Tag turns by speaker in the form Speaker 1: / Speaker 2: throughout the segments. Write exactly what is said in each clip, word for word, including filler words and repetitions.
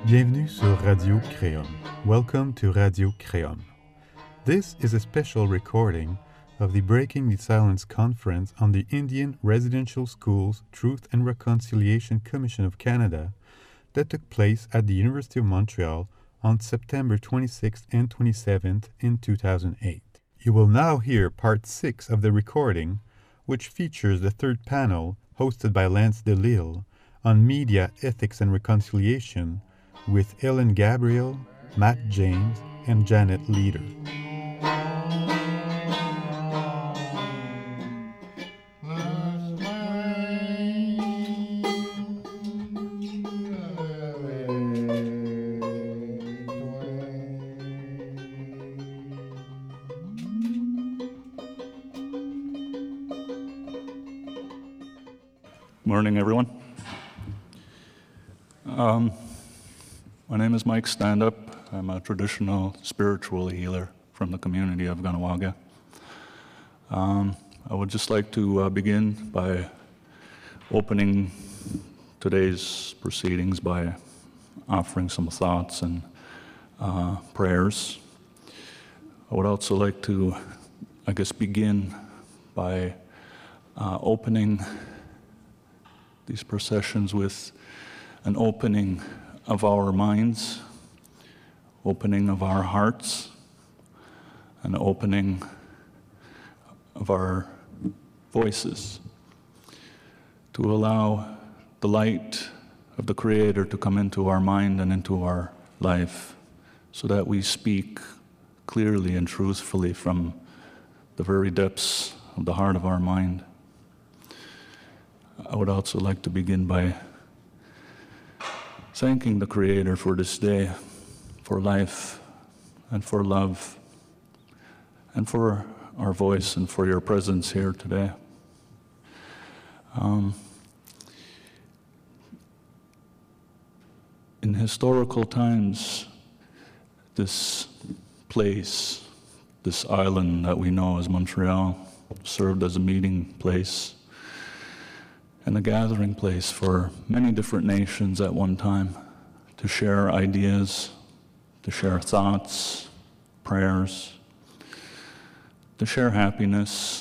Speaker 1: Bienvenue sur Radio Créum. Welcome to Radio Créum. This is a special recording of the Breaking the Silence Conference on the Indian Residential Schools Truth and Reconciliation Commission of Canada that took place at the University of Montreal on September twenty-sixth and twenty-seventh in two thousand eight. You will now hear part six of the recording, which features the third panel hosted by Lance Delisle on media ethics and reconciliation with Ellen Gabriel, Matt James, and Janet Leader.
Speaker 2: Morning, everyone. Um, my name is Mike Standup. I'm a traditional spiritual healer from the community of Kahnawake. Um, I would just like to uh, begin by opening today's proceedings by offering some thoughts and uh, prayers. I would also like to, I guess, begin by uh, opening these processions with an opening of our minds, opening of our hearts, an opening of our voices to allow the light of the Creator to come into our mind and into our life so that we speak clearly and truthfully from the very depths of the heart of our mind. I would also like to begin by thanking the Creator for this day, for life, and for love, and for our voice, and for your presence here today. Um, in historical times, this place, this island that we know as Montreal, served as a meeting place and a gathering place for many different nations at one time to share ideas, to share thoughts, prayers, to share happiness,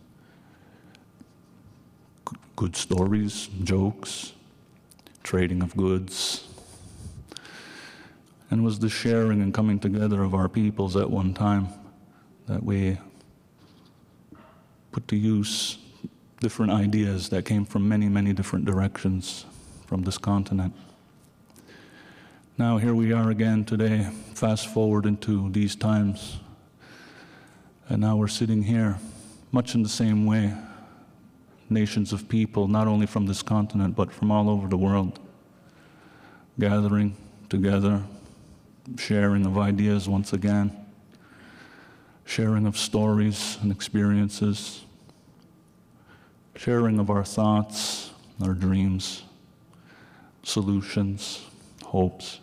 Speaker 2: g- good stories, jokes, trading of goods. And it was the sharing and coming together of our peoples at one time that we put to use different ideas that came from many, many different directions from this continent. Now here we are again today, fast forward into these times, and now we're sitting here, much in the same way, nations of people, not only from this continent, but from all over the world, gathering together, sharing of ideas once again, sharing of stories and experiences, sharing of our thoughts, our dreams, solutions, hopes.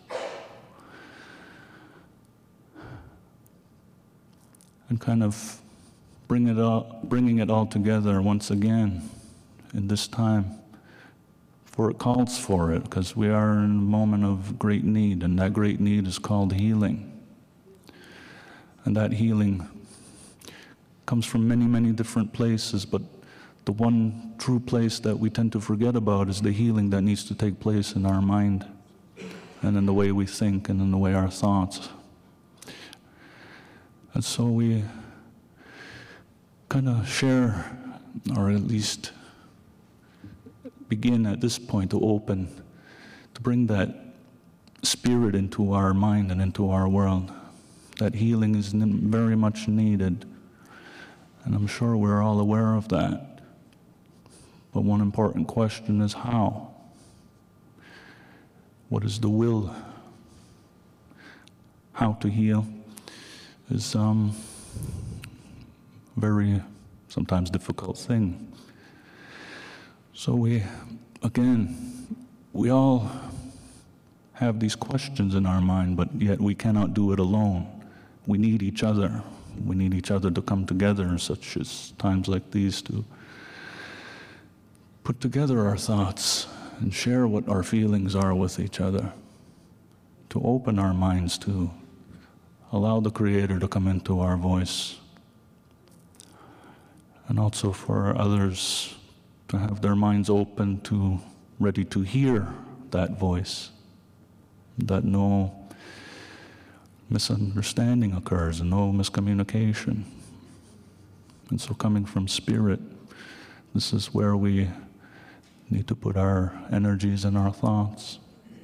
Speaker 2: And kind of bring it all, bringing it all together once again in this time, for it calls for it, because we are in a moment of great need, and that great need is called healing. And that healing comes from many, many different places, but the one true place that we tend to forget about is the healing that needs to take place in our mind and in the way we think and in the way our thoughts. And so we kind of share, or at least begin at this point to open, to bring that spirit into our mind and into our world. That healing is very much needed, and I'm sure we're all aware of that. But one important question is how? What is the will? How to heal is um, a very sometimes difficult thing. So we, again, we all have these questions in our mind, but yet we cannot do it alone. We need each other. We need each other to come together in such as times like these to put together our thoughts and share what our feelings are with each other. to open our minds to allow the Creator to come into our voice, and also for others to have their minds open to, ready to hear that voice, that no misunderstanding occurs and no miscommunication. And so coming from Spirit, this is where we need to put our energies and our thoughts.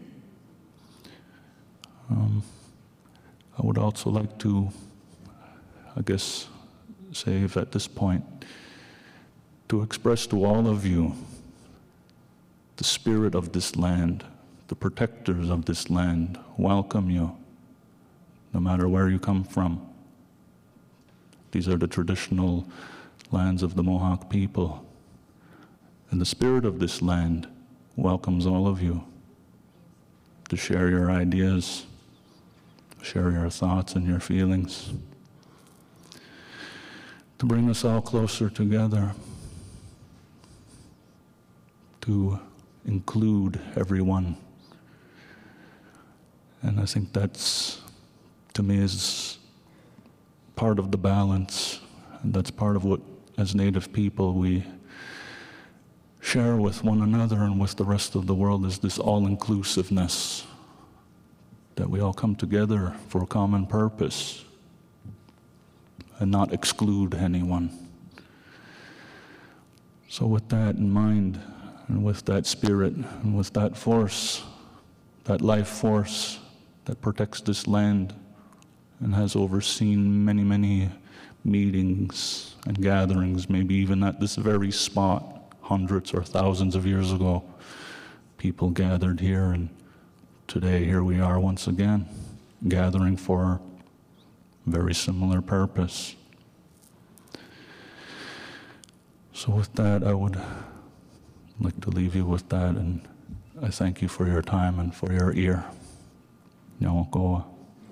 Speaker 2: Um, I would also like to, I guess, say if at this point, to express to all of you the spirit of this land, the protectors of this land welcome you, no matter where you come from. These are the traditional lands of the Mohawk people. And the spirit of this land welcomes all of you to share your ideas, share your thoughts and your feelings, to bring us all closer together, to include everyone. And I think that's, to me, is part of the balance, and that's part of what, as Native people, we share with one another and with the rest of the world, is this all-inclusiveness, that we all come together for a common purpose and not exclude anyone. So with that in mind, and with that spirit, and with that force, that life force that protects this land and has overseen many, many meetings and gatherings, maybe even at this very spot, hundreds or thousands of years ago, people gathered here, and today here we are once again, gathering for a very similar purpose. So with that, I would like to leave you with that, and I thank you for your time and for your ear. Nyawakoa.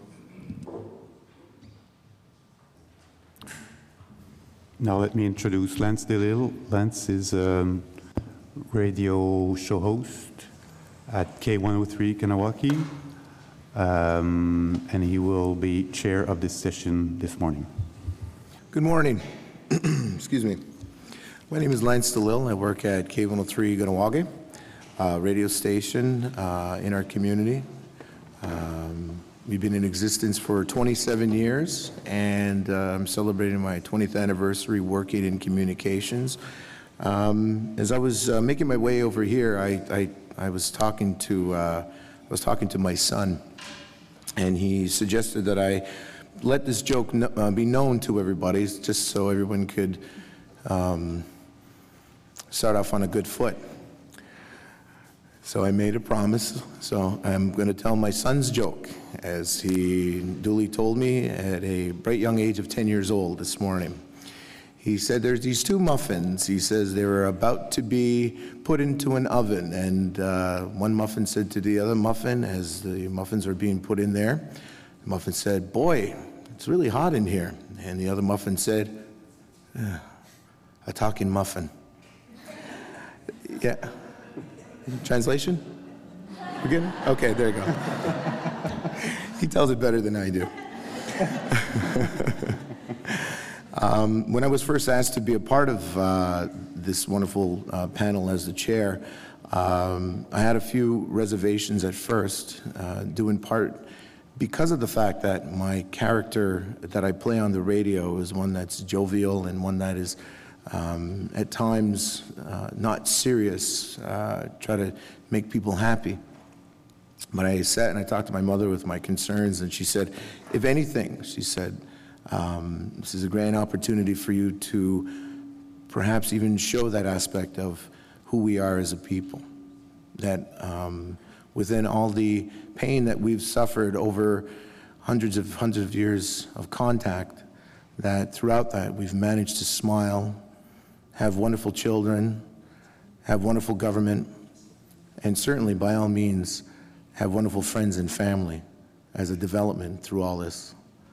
Speaker 1: Now let me introduce Lance DeLille. Lance is a radio show host at K one oh three Kanawaki, um, and he will be chair of this session this morning.
Speaker 3: Good morning. Excuse me. My name is Lance DeLille. I work at K one oh three Ganawage, a radio station uh, in our community. Um, we've been in existence for twenty-seven years, and uh, I'm celebrating my twentieth anniversary working in communications. Um, as I was uh, making my way over here, I, I, I was talking to uh, I was talking to my son, and he suggested that I let this joke no, uh, be known to everybody, just so everyone could um, start off on a good foot. So I made a promise, so I'm going to tell my son's joke, as he duly told me at a bright young age of ten years old this morning. He said there's these two muffins. He says they were about to be put into an oven, and uh, one muffin said to the other muffin, as the muffins are being put in there, the muffin said, "Boy, it's really hot in here." And the other muffin said, eh, "A talking muffin." Yeah. Translation? We're good? Okay, there you go. He tells it better than I do. um, when I was first asked to be a part of uh, this wonderful uh, panel as the chair, um, I had a few reservations at first, uh, due in part because of the fact that my character that I play on the radio is one that's jovial and one that is Um, at times uh, not serious, uh, try to make people happy. But I sat and I talked to my mother with my concerns, and she said, if anything, she said, um, this is a grand opportunity for you to perhaps even show that aspect of who we are as a people. That um, within all the pain that we've suffered over hundreds of hundreds of years of contact, that throughout that we've managed to smile, have wonderful children, have wonderful government, and certainly, by all means, have wonderful friends and family as a development through all this.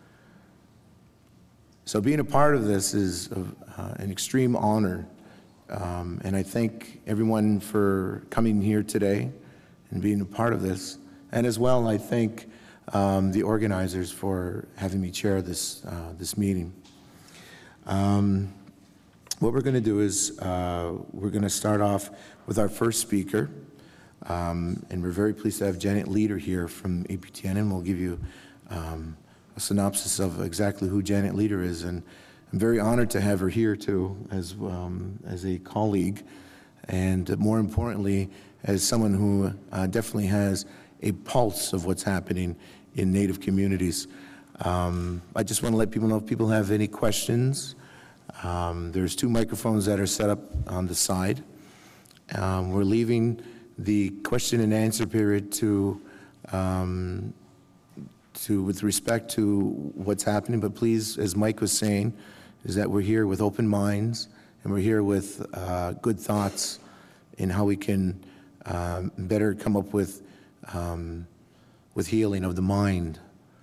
Speaker 3: So being a part of this is uh, an extreme honor, um, and I thank everyone for coming here today and being a part of this, And as well, I thank um, the organizers for having me chair this, uh, this meeting. Um, what we're going to do is uh, we're going to start off with our first speaker. Um, and we're very pleased to have Janet Leder here from A P T N, and we'll give you um, a synopsis of exactly who Janet Leder is. And I'm very honored to have her here too, as um, as a colleague, and more importantly, as someone who uh, definitely has a pulse of what's happening in Native communities. Um, I just want to let people know if people have any questions. Um, there's two microphones that are set up on the side. Um, we're leaving the question and answer period to, um, to with respect to what's happening, but please, as Mike was saying, is that we're here with open minds, and we're here with uh, good thoughts in how we can um, better come up with, um, with healing of the mind.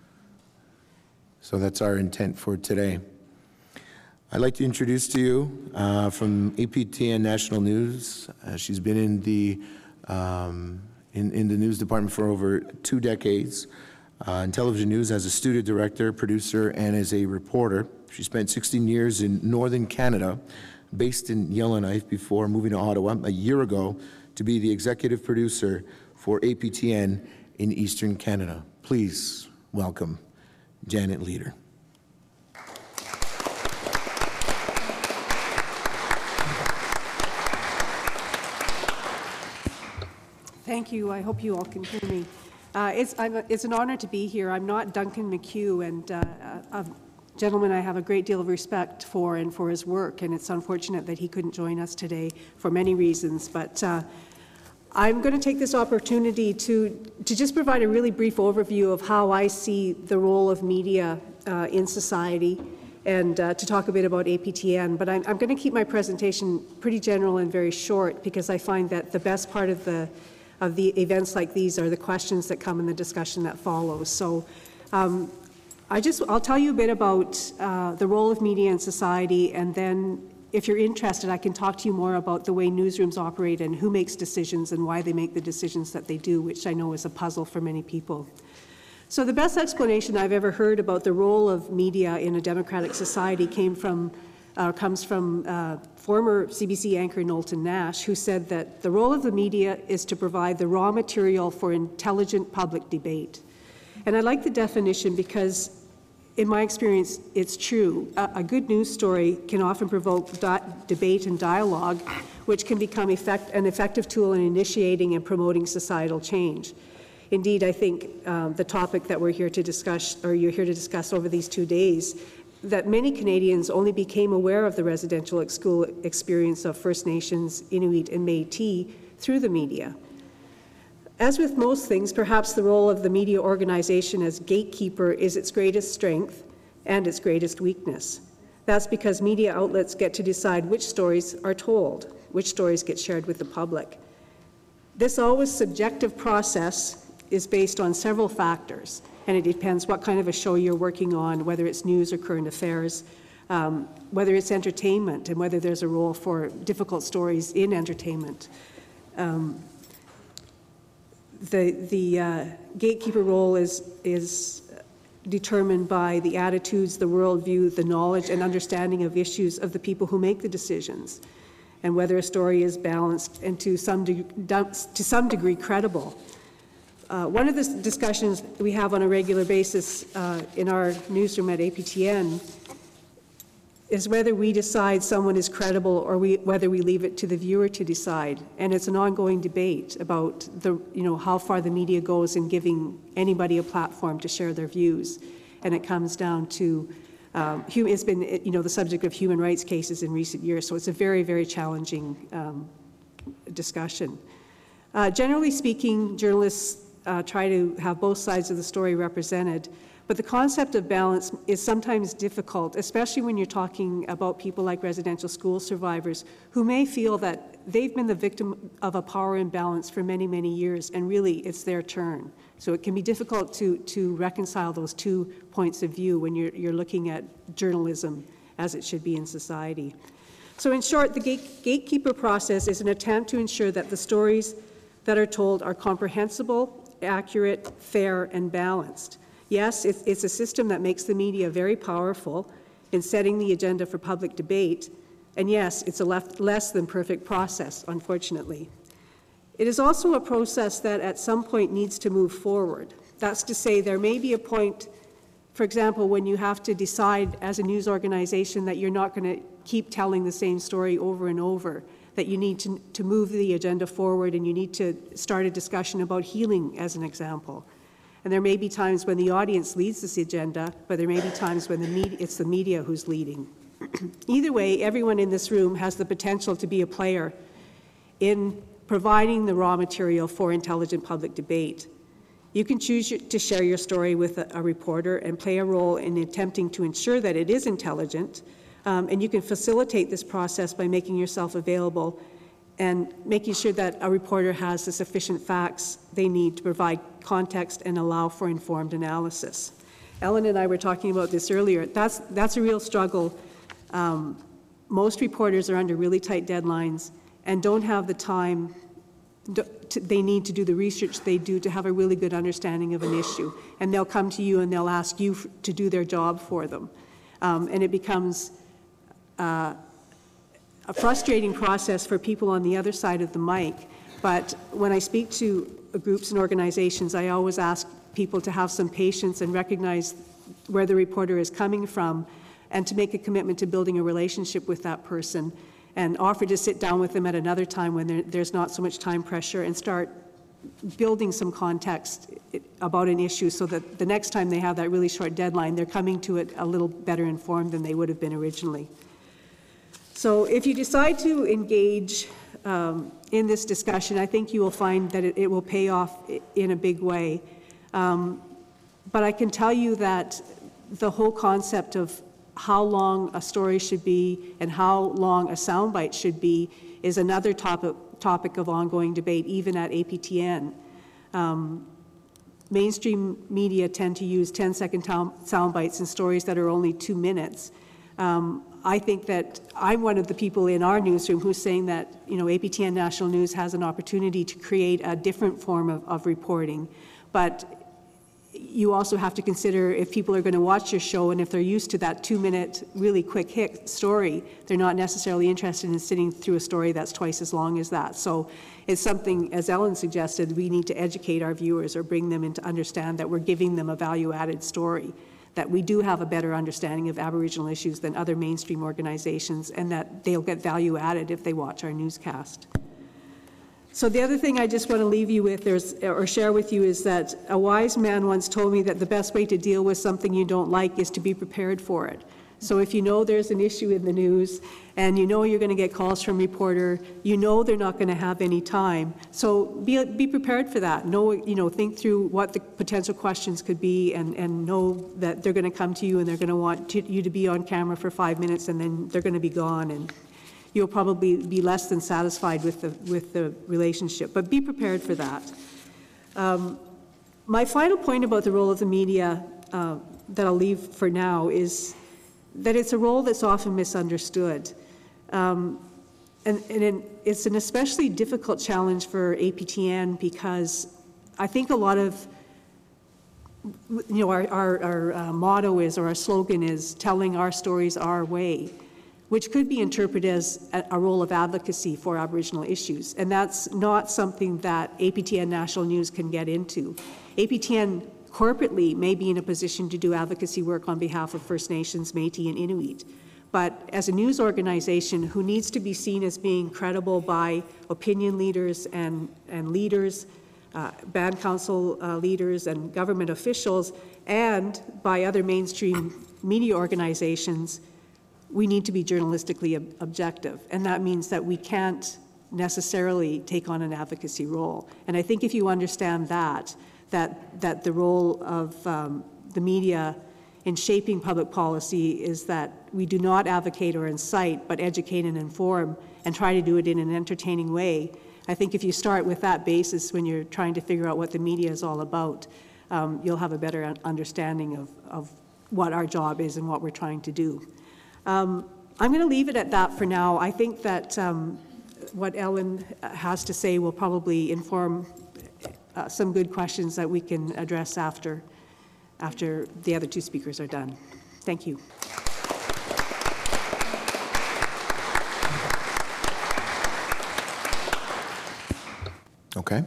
Speaker 3: So that's our intent for today. I'd like to introduce to you uh, from A P T N National News. Uh, she's been in the Um, in, in the news department for over two decades, uh, in television news as a studio director, producer, and as a reporter. She spent sixteen years in northern Canada, based in Yellowknife before moving to Ottawa a year ago to be the executive producer for A P T N in eastern Canada. Please welcome Janet Leder.
Speaker 4: Thank you. I hope you all can hear me. Uh, it's, I'm a, it's an honor to be here. I'm not Duncan McHugh, and uh, a gentleman I have a great deal of respect for and for his work, and it's unfortunate that he couldn't join us today for many reasons. But uh, I'm going to take this opportunity to, to just provide a really brief overview of how I see the role of media uh, in society, and uh, to talk a bit about A P T N. But I'm, I'm going to keep my presentation pretty general and very short, because I find that the best part of the of the events like these are the questions that come in the discussion that follows. So um, I just, I'll tell you a bit about uh, the role of media in society, and then if you're interested, I can talk to you more about the way newsrooms operate and who makes decisions and why they make the decisions that they do, which I know is a puzzle for many people. So the best explanation I've ever heard about the role of media in a democratic society came from Uh, comes from uh, former C B C anchor Knowlton Nash, who said that the role of the media is to provide the raw material for intelligent public debate. And I like the definition because, in my experience, it's true. A, a good news story can often provoke debate and dialogue, which can become effect an effective tool in initiating and promoting societal change. Indeed, I think um, the topic that we're here to discuss, or you're here to discuss over these two days, that many Canadians only became aware of the residential school experience of First Nations, Inuit, and Métis through the media. As with most things, perhaps the role of the media organization as gatekeeper is its greatest strength and its greatest weakness. That's because media outlets get to decide which stories are told, which stories get shared with the public. This always subjective process is based on several factors, and it depends what kind of a show you're working on, whether it's news or current affairs, um, whether it's entertainment, and whether there's a role for difficult stories in entertainment. Um, the the uh, gatekeeper role is, is determined by the attitudes, the worldview, the knowledge and understanding of issues of the people who make the decisions, and whether a story is balanced and to some, de to some degree credible. Uh, one of the discussions we have on a regular basis uh, in our newsroom at A P T N is whether we decide someone is credible or we, whether we leave it to the viewer to decide. And it's an ongoing debate about the, you know, how far the media goes in giving anybody a platform to share their views. And it comes down to, um, it's been, you know, the subject of human rights cases in recent years. So it's a very, very challenging um, discussion. Uh, generally speaking, journalists Uh, try to have both sides of the story represented. But the concept of balance is sometimes difficult, especially when you're talking about people like residential school survivors who may feel that they've been the victim of a power imbalance for many, many years, and really it's their turn. So it can be difficult to, to reconcile those two points of view when you're, you're looking at journalism as it should be in society. So in short, the gate, gatekeeper process is an attempt to ensure that the stories that are told are comprehensible accurate, fair, and balanced. Yes, it's, it's a system that makes the media very powerful in setting the agenda for public debate, and yes, it's a left, less than perfect process, unfortunately. It is also a process that at some point needs to move forward. That's to say, there may be a point, for example, when you have to decide as a news organization that you're not going to keep telling the same story over and over, that you need to, to move the agenda forward and you need to start a discussion about healing, as an example. And there may be times when the audience leads this agenda, but there may be times when the media, it's the media who's leading. Either way, everyone in this room has the potential to be a player in providing the raw material for intelligent public debate. You can choose to share your story with a, a reporter and play a role in attempting to ensure that it is intelligent, um, and you can facilitate this process by making yourself available and making sure that a reporter has the sufficient facts they need to provide context and allow for informed analysis. Ellen and I were talking about this earlier. That's, that's a real struggle. Um, most reporters are under really tight deadlines and don't have the time to, they need to do the research they do to have a really good understanding of an issue. And they'll come to you and they'll ask you f to do their job for them. Um, and it becomes uh, a frustrating process for people on the other side of the mic. But when I speak to groups and organizations, I always ask people to have some patience and recognize where the reporter is coming from and to make a commitment to building a relationship with that person, and offer to sit down with them at another time when there, there's not so much time pressure, and start building some context about an issue so that the next time they have that really short deadline, they're coming to it a little better informed than they would have been originally. So if you decide to engage um, in this discussion, I think you will find that it, it will pay off in a big way. Um, but I can tell you that the whole concept of how long a story should be and how long a soundbite should be is another topic, topic of ongoing debate, even at A P T N. Um, mainstream media tend to use ten second sound bites in stories that are only two minutes. Um, I think that I'm one of the people in our newsroom who's saying that, you know, A P T N National News has an opportunity to create a different form of, of reporting. But you also have to consider if people are going to watch your show, and if they're used to that two-minute, really quick hit story, they're not necessarily interested in sitting through a story that's twice as long as that. So it's something, as Ellen suggested, we need to educate our viewers or bring them in to understand that we're giving them a value-added story, that we do have a better understanding of Aboriginal issues than other mainstream organizations, and that they'll get value added if they watch our newscast. So the other thing I just want to leave you with or share with you is that a wise man once told me that the best way to deal with something you don't like is to be prepared for it. So if you know there's an issue in the news and you know you're going to get calls from a reporter, you know they're not going to have any time. So be, be prepared for that. Know, you know, think through what the potential questions could be, and, and know that they're going to come to you and they're going to want to, you to be on camera for five minutes and then they're going to be gone, and you'll probably be less than satisfied with the, with the relationship. But be prepared for that. Um, my final point about the role of the media uh, that I'll leave for now is that it's a role that's often misunderstood. Um, and and it's an especially difficult challenge for A P T N because I think a lot of, you know, our, our, our uh, motto is, or our slogan is, telling our stories our way, which could be interpreted as a, a role of advocacy for Aboriginal issues. And that's not something that A P T N National News can get into. A P T N corporately may be in a position to do advocacy work on behalf of First Nations, Métis, and Inuit. But as a news organization who needs to be seen as being credible by opinion leaders and, and leaders, uh, band council uh, leaders and government officials, and by other mainstream media organizations, we need to be journalistically ob objective. And that means that we can't necessarily take on an advocacy role. And I think if you understand that, that, that the role of um, the media in shaping public policy is that we do not advocate or incite, but educate and inform, and try to do it in an entertaining way. I think if you start with that basis when you're trying to figure out what the media is all about, um, you'll have a better understanding of, of what our job is and what we're trying to do. Um, I'm going to leave it at that for now. I think that um, what Ellen has to say will probably inform uh, some good questions that we can address after, after the other two speakers are done. Thank you.
Speaker 3: Okay.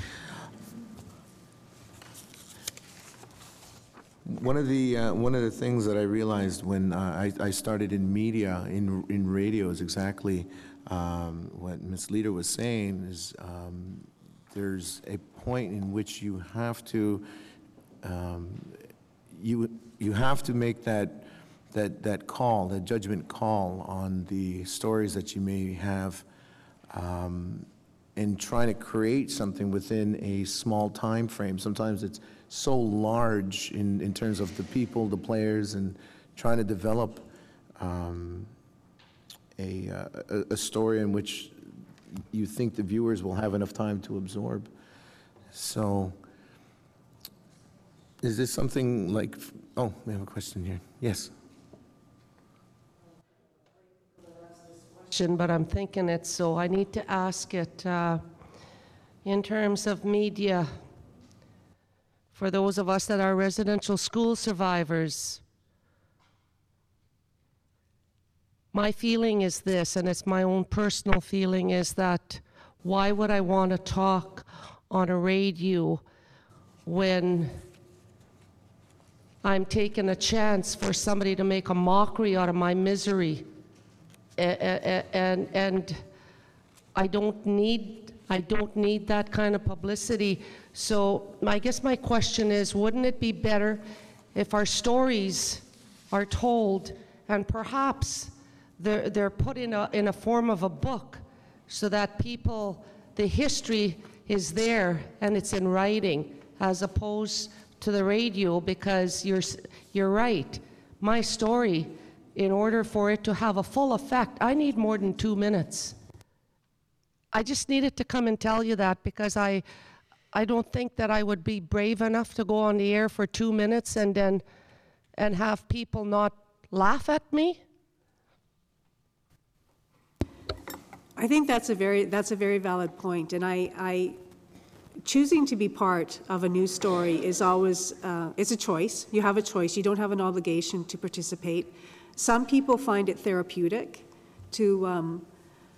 Speaker 3: One of the uh, one of the things that I realized when uh, I, I started in media, in in radio, is exactly um, what Miz Leader was saying. Is um, there's a point in which you have to um, you you have to make that that that call, that judgment call on the stories that you may have. Um, and trying to create something within a small time frame. Sometimes it's so large in, in terms of the people, the players, and trying to develop um, a, uh, a, a story in which you think the viewers will have enough time to absorb. So, is this something like, oh, we have a question here. Yes.
Speaker 5: But I'm thinking it, so I need to ask it uh, in terms of media. For those of us that are residential school survivors, my feeling is this, and it's my own personal feeling, is that why would I want to talk on a radio when I'm taking a chance for somebody to make a mockery out of my misery? And, and I don't need, I don't need that kind of publicity. So I guess my question is, wouldn't it be better if our stories are told and perhaps they're, they're put in a, in a form of a book so that people, the history is there and it's in writing, as opposed to the radio? Because you're, you're right, my story, in order for it to have a full effect, I need more than two minutes. I just needed to come and tell you that, because I, I don't think that I would be brave enough to go on the air for two minutes and then and have people not laugh at me.
Speaker 4: I think that's a very that's a very valid point, and I, I choosing to be part of a news story is always uh, it's a choice. You have a choice. You don't have an obligation to participate. Some people find it therapeutic to um,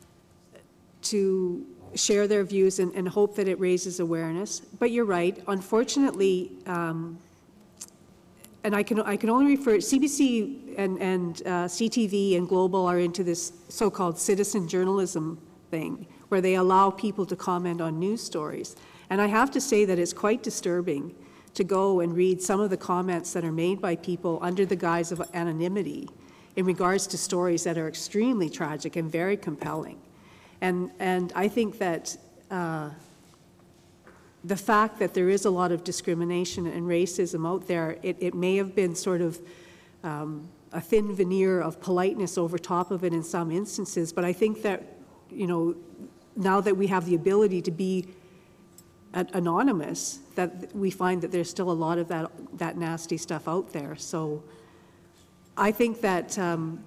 Speaker 4: to share their views and, and hope that it raises awareness. But you're right. Unfortunately, um, and I can I can only refer C B C and and uh, C T V and Global are into this so-called citizen journalism thing, where they allow people to comment on news stories. And I have to say that it's quite disturbing to go and read some of the comments that are made by people under the guise of anonymity in regards to stories that are extremely tragic and very compelling. And, and I think that uh, the fact that there is a lot of discrimination and racism out there, it, it may have been sort of um, a thin veneer of politeness over top of it in some instances, but I think that, you know, now that we have the ability to be anonymous, that we find that there's still a lot of that, that nasty stuff out there. So I think that um,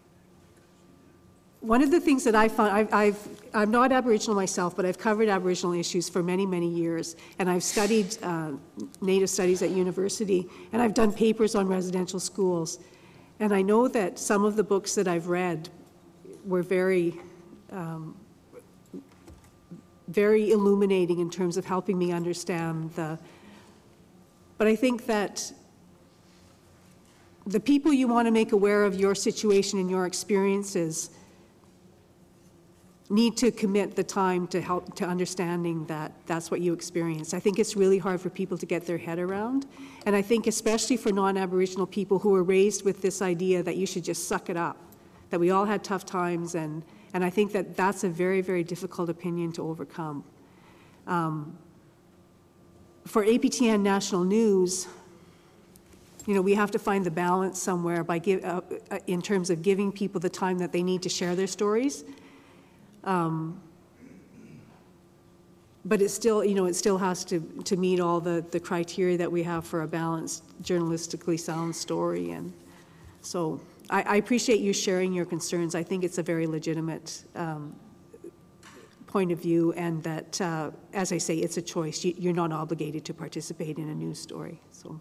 Speaker 4: one of the things that I found, I've, I've, I'm not Aboriginal myself, but I've covered Aboriginal issues for many, many years, and I've studied uh, Native studies at university, and I've done papers on residential schools. And I know that some of the books that I've read were very, um, very illuminating in terms of helping me understand the, but I think that the people you want to make aware of your situation and your experiences need to commit the time to help to understanding that that's what you experience. I think it's really hard for people to get their head around. And I think especially for non-Aboriginal people who were raised with this idea that you should just suck it up, that we all had tough times, and, and I think that that's a very, very difficult opinion to overcome. Um, for A P T N National News, you know, we have to find the balance somewhere by give, uh, in terms of giving people the time that they need to share their stories. Um, but it still, you know, it still has to, to meet all the, the criteria that we have for a balanced, journalistically sound story. And so I, I appreciate you sharing your concerns. I think it's a very legitimate um, point of view, and that, uh, as I say, it's a choice. You, you're not obligated to participate in a news story. So,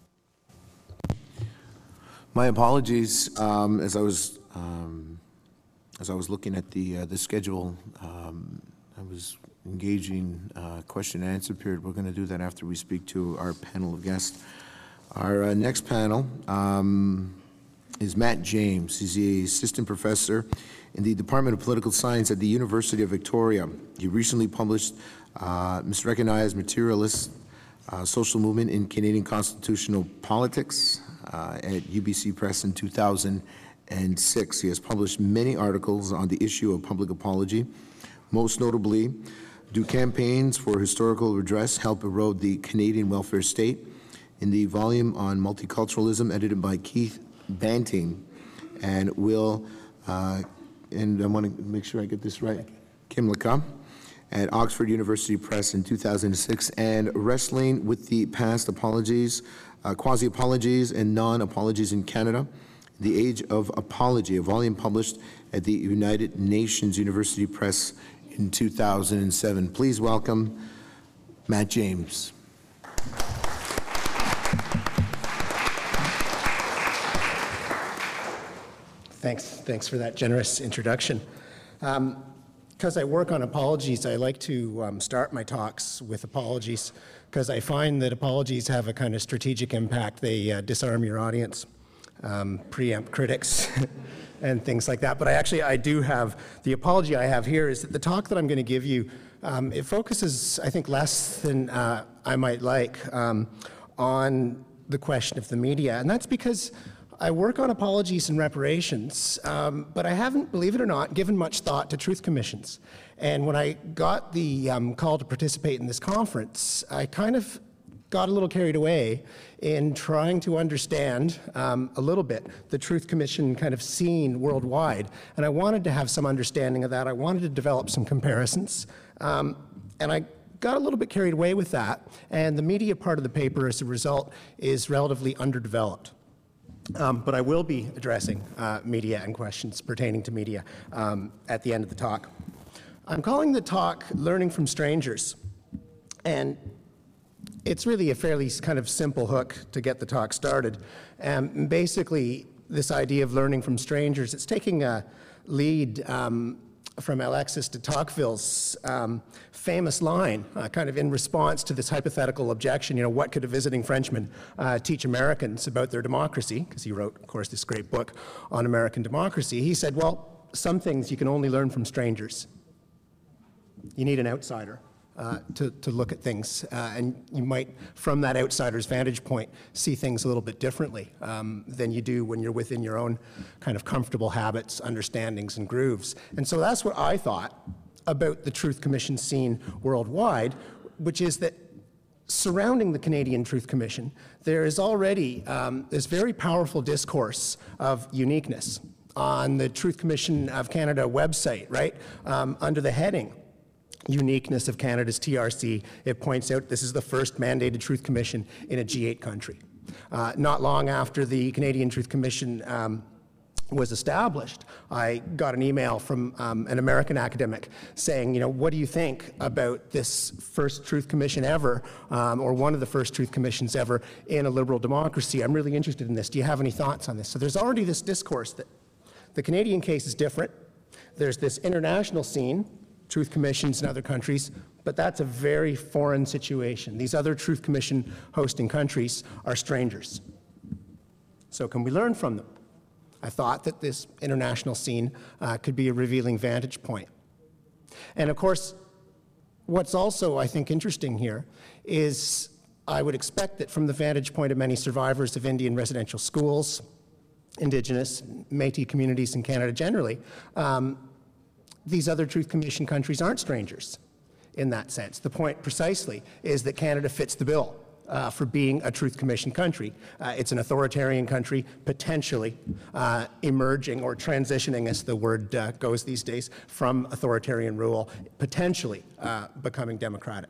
Speaker 3: my apologies. Um, as I was um, as I was looking at the uh, the schedule, um, I was engaging uh, question and answer period. We're going to do that after we speak to our panel of guests. Our uh, next panel um, is Matt James. He's the assistant professor in the Department of Political Science at the University of Victoria. He recently published uh, Misrecognized Materialist uh, Social Movement in Canadian Constitutional Politics uh, at U B C Press in two thousand six. He has published many articles on the issue of public apology. Most notably, do campaigns for historical redress help erode the Canadian welfare state? In the volume on multiculturalism, edited by Keith Banting and Will, uh, and I want to make sure I get this right, Kimlicka, at Oxford University Press in two thousand six, and Wrestling with the Past Apologies, uh, Quasi-Apologies and Non-Apologies in Canada, The Age of Apology, a volume published at the United Nations University Press in two thousand seven. Please welcome Matt James.
Speaker 6: Thanks. Thanks for that generous introduction. Um, because I work on apologies, I like to um, start my talks with apologies, because I find that apologies have a kind of strategic impact. They uh, disarm your audience, um, preempt critics, and things like that. But I actually, I do have, the apology I have here is that the talk that I'm going to give you, um, it focuses, I think, less than uh, I might like um, on the question of the media. And that's because I work on apologies and reparations, um, but I haven't, believe it or not, given much thought to truth commissions. And when I got the um, call to participate in this conference, I kind of got a little carried away in trying to understand um, a little bit the Truth Commission kind of scene worldwide. And I wanted to have some understanding of that. I wanted to develop some comparisons. Um, and I got a little bit carried away with that. And the media part of the paper, as a result, is relatively underdeveloped. Um, but I will be addressing uh, media and questions pertaining to media um, at the end of the talk. I'm calling the talk Learning from Strangers. And it's really a fairly kind of simple hook to get the talk started. And basically, this idea of learning from strangers, it's taking a lead um, from Alexis de Tocqueville's um, famous line, uh, kind of in response to this hypothetical objection, you know, what could a visiting Frenchman uh, teach Americans about their democracy? Because he wrote, of course, this great book on American democracy. He said, well, some things you can only learn from strangers. You need an outsider uh, to, to look at things, uh, and you might, from that outsider's vantage point, see things a little bit differently um, than you do when you're within your own kind of comfortable habits, understandings, and grooves. And so that's what I thought about the Truth Commission scene worldwide, which is that surrounding the Canadian Truth Commission, there is already um, this very powerful discourse of uniqueness on the Truth Commission of Canada website, right? Um, under the heading, Uniqueness of Canada's T R C, it points out this is the first mandated Truth Commission in a G eight country. Uh, not long after the Canadian Truth Commission um, was established, I got an email from um, an American academic saying, you know, what do you think about this first Truth Commission ever, um, or one of the first Truth Commissions ever in a liberal democracy? I'm really interested in this. Do you have any thoughts on this? So there's already this discourse that the Canadian case is different. There's this international scene, Truth Commissions in other countries, but that's a very foreign situation. These other Truth Commission hosting countries are strangers. So can we learn from them? I thought that this international scene uh, could be a revealing vantage point. And of course, what's also, I think, interesting here is I would expect that from the vantage point of many survivors of Indian residential schools, Indigenous, Métis communities in Canada generally, um, these other Truth Commission countries aren't strangers in that sense. The point precisely is that Canada fits the bill uh, for being a Truth Commission country. Uh, it's an authoritarian country, potentially uh, emerging or transitioning, as the word uh, goes these days, from authoritarian rule, potentially uh, becoming democratic.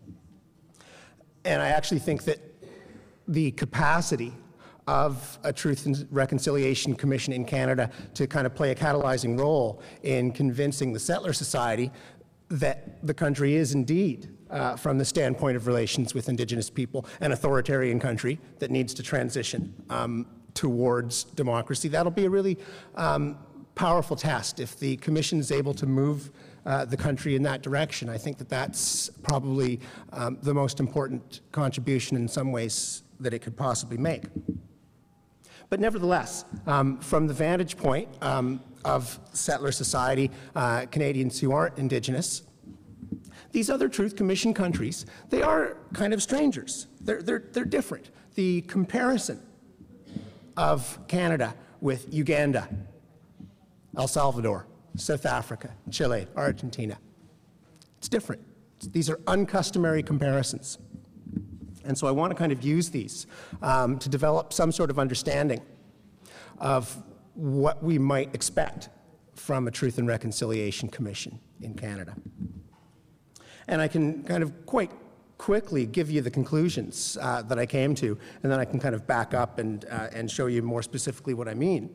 Speaker 6: And I actually think that the capacity of a Truth and Reconciliation Commission in Canada to kind of play a catalyzing role in convincing the settler society that the country is indeed, uh, from the standpoint of relations with Indigenous people, an authoritarian country that needs to transition um, towards democracy. That'll be a really um, powerful test if the Commission is able to move uh, the country in that direction. I think that that's probably um, the most important contribution in some ways that it could possibly make. But nevertheless, um, from the vantage point um, of settler society, uh, Canadians who aren't Indigenous, these other Truth Commission countries, they are kind of strangers. They're, they're, they're different. The comparison of Canada with Uganda, El Salvador, South Africa, Chile, Argentina, it's different. These are uncustomary comparisons. And so I want to kind of use these um, to develop some sort of understanding of what we might expect from a Truth and Reconciliation Commission in Canada. And I can kind of quite quickly give you the conclusions uh, that I came to, and then I can kind of back up and, uh, and show you more specifically what I mean.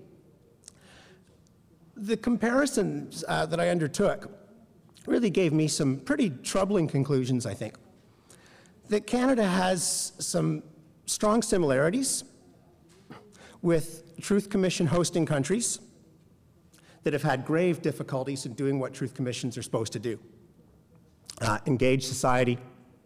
Speaker 6: The comparisons uh, that I undertook really gave me some pretty troubling conclusions, I think. That Canada has some strong similarities with Truth Commission hosting countries that have had grave difficulties in doing what Truth Commissions are supposed to do. Uh, engage society,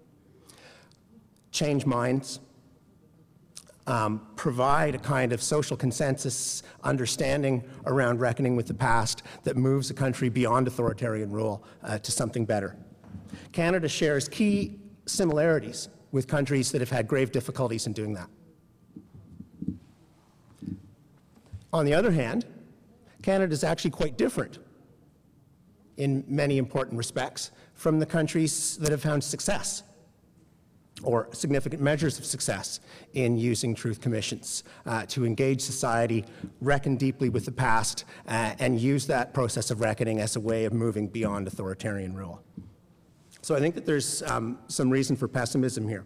Speaker 6: change minds, um, provide a kind of social consensus understanding around reckoning with the past that moves a country beyond authoritarian rule uh, to something better. Canada shares key similarities with countries that have had grave difficulties in doing that. On the other hand, Canada is actually quite different in many important respects from the countries that have found success or significant measures of success in using Truth Commissions uh, to engage society, reckon deeply with the past, uh, and use that process of reckoning as a way of moving beyond authoritarian rule. So I think that there's um, some reason for pessimism here.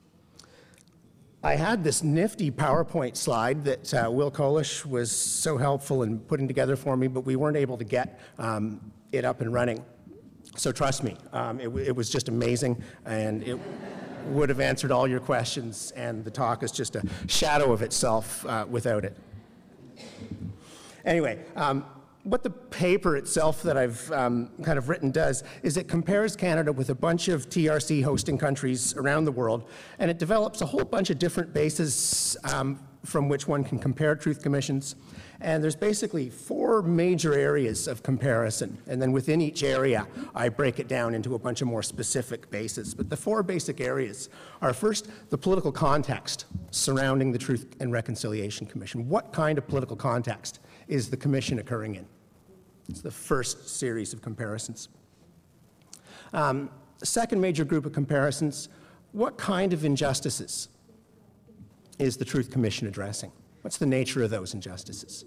Speaker 6: I had this nifty PowerPoint slide that uh, Will Kolish was so helpful in putting together for me, but we weren't able to get um, it up and running. So trust me, um, it, it was just amazing, and it would have answered all your questions, and the talk is just a shadow of itself uh, without it. Anyway, um, what the paper itself that I've um, kind of written does is it compares Canada with a bunch of T R C hosting countries around the world, and it develops a whole bunch of different bases um, from which one can compare Truth Commissions. And there's basically four major areas of comparison, and then within each area, I break it down into a bunch of more specific bases. But the four basic areas are, first, the political context surrounding the Truth and Reconciliation Commission. What kind of political context is the commission occurring in? It's the first series of comparisons. Um, the second major group of comparisons, what kind of injustices is the Truth Commission addressing? What's the nature of those injustices?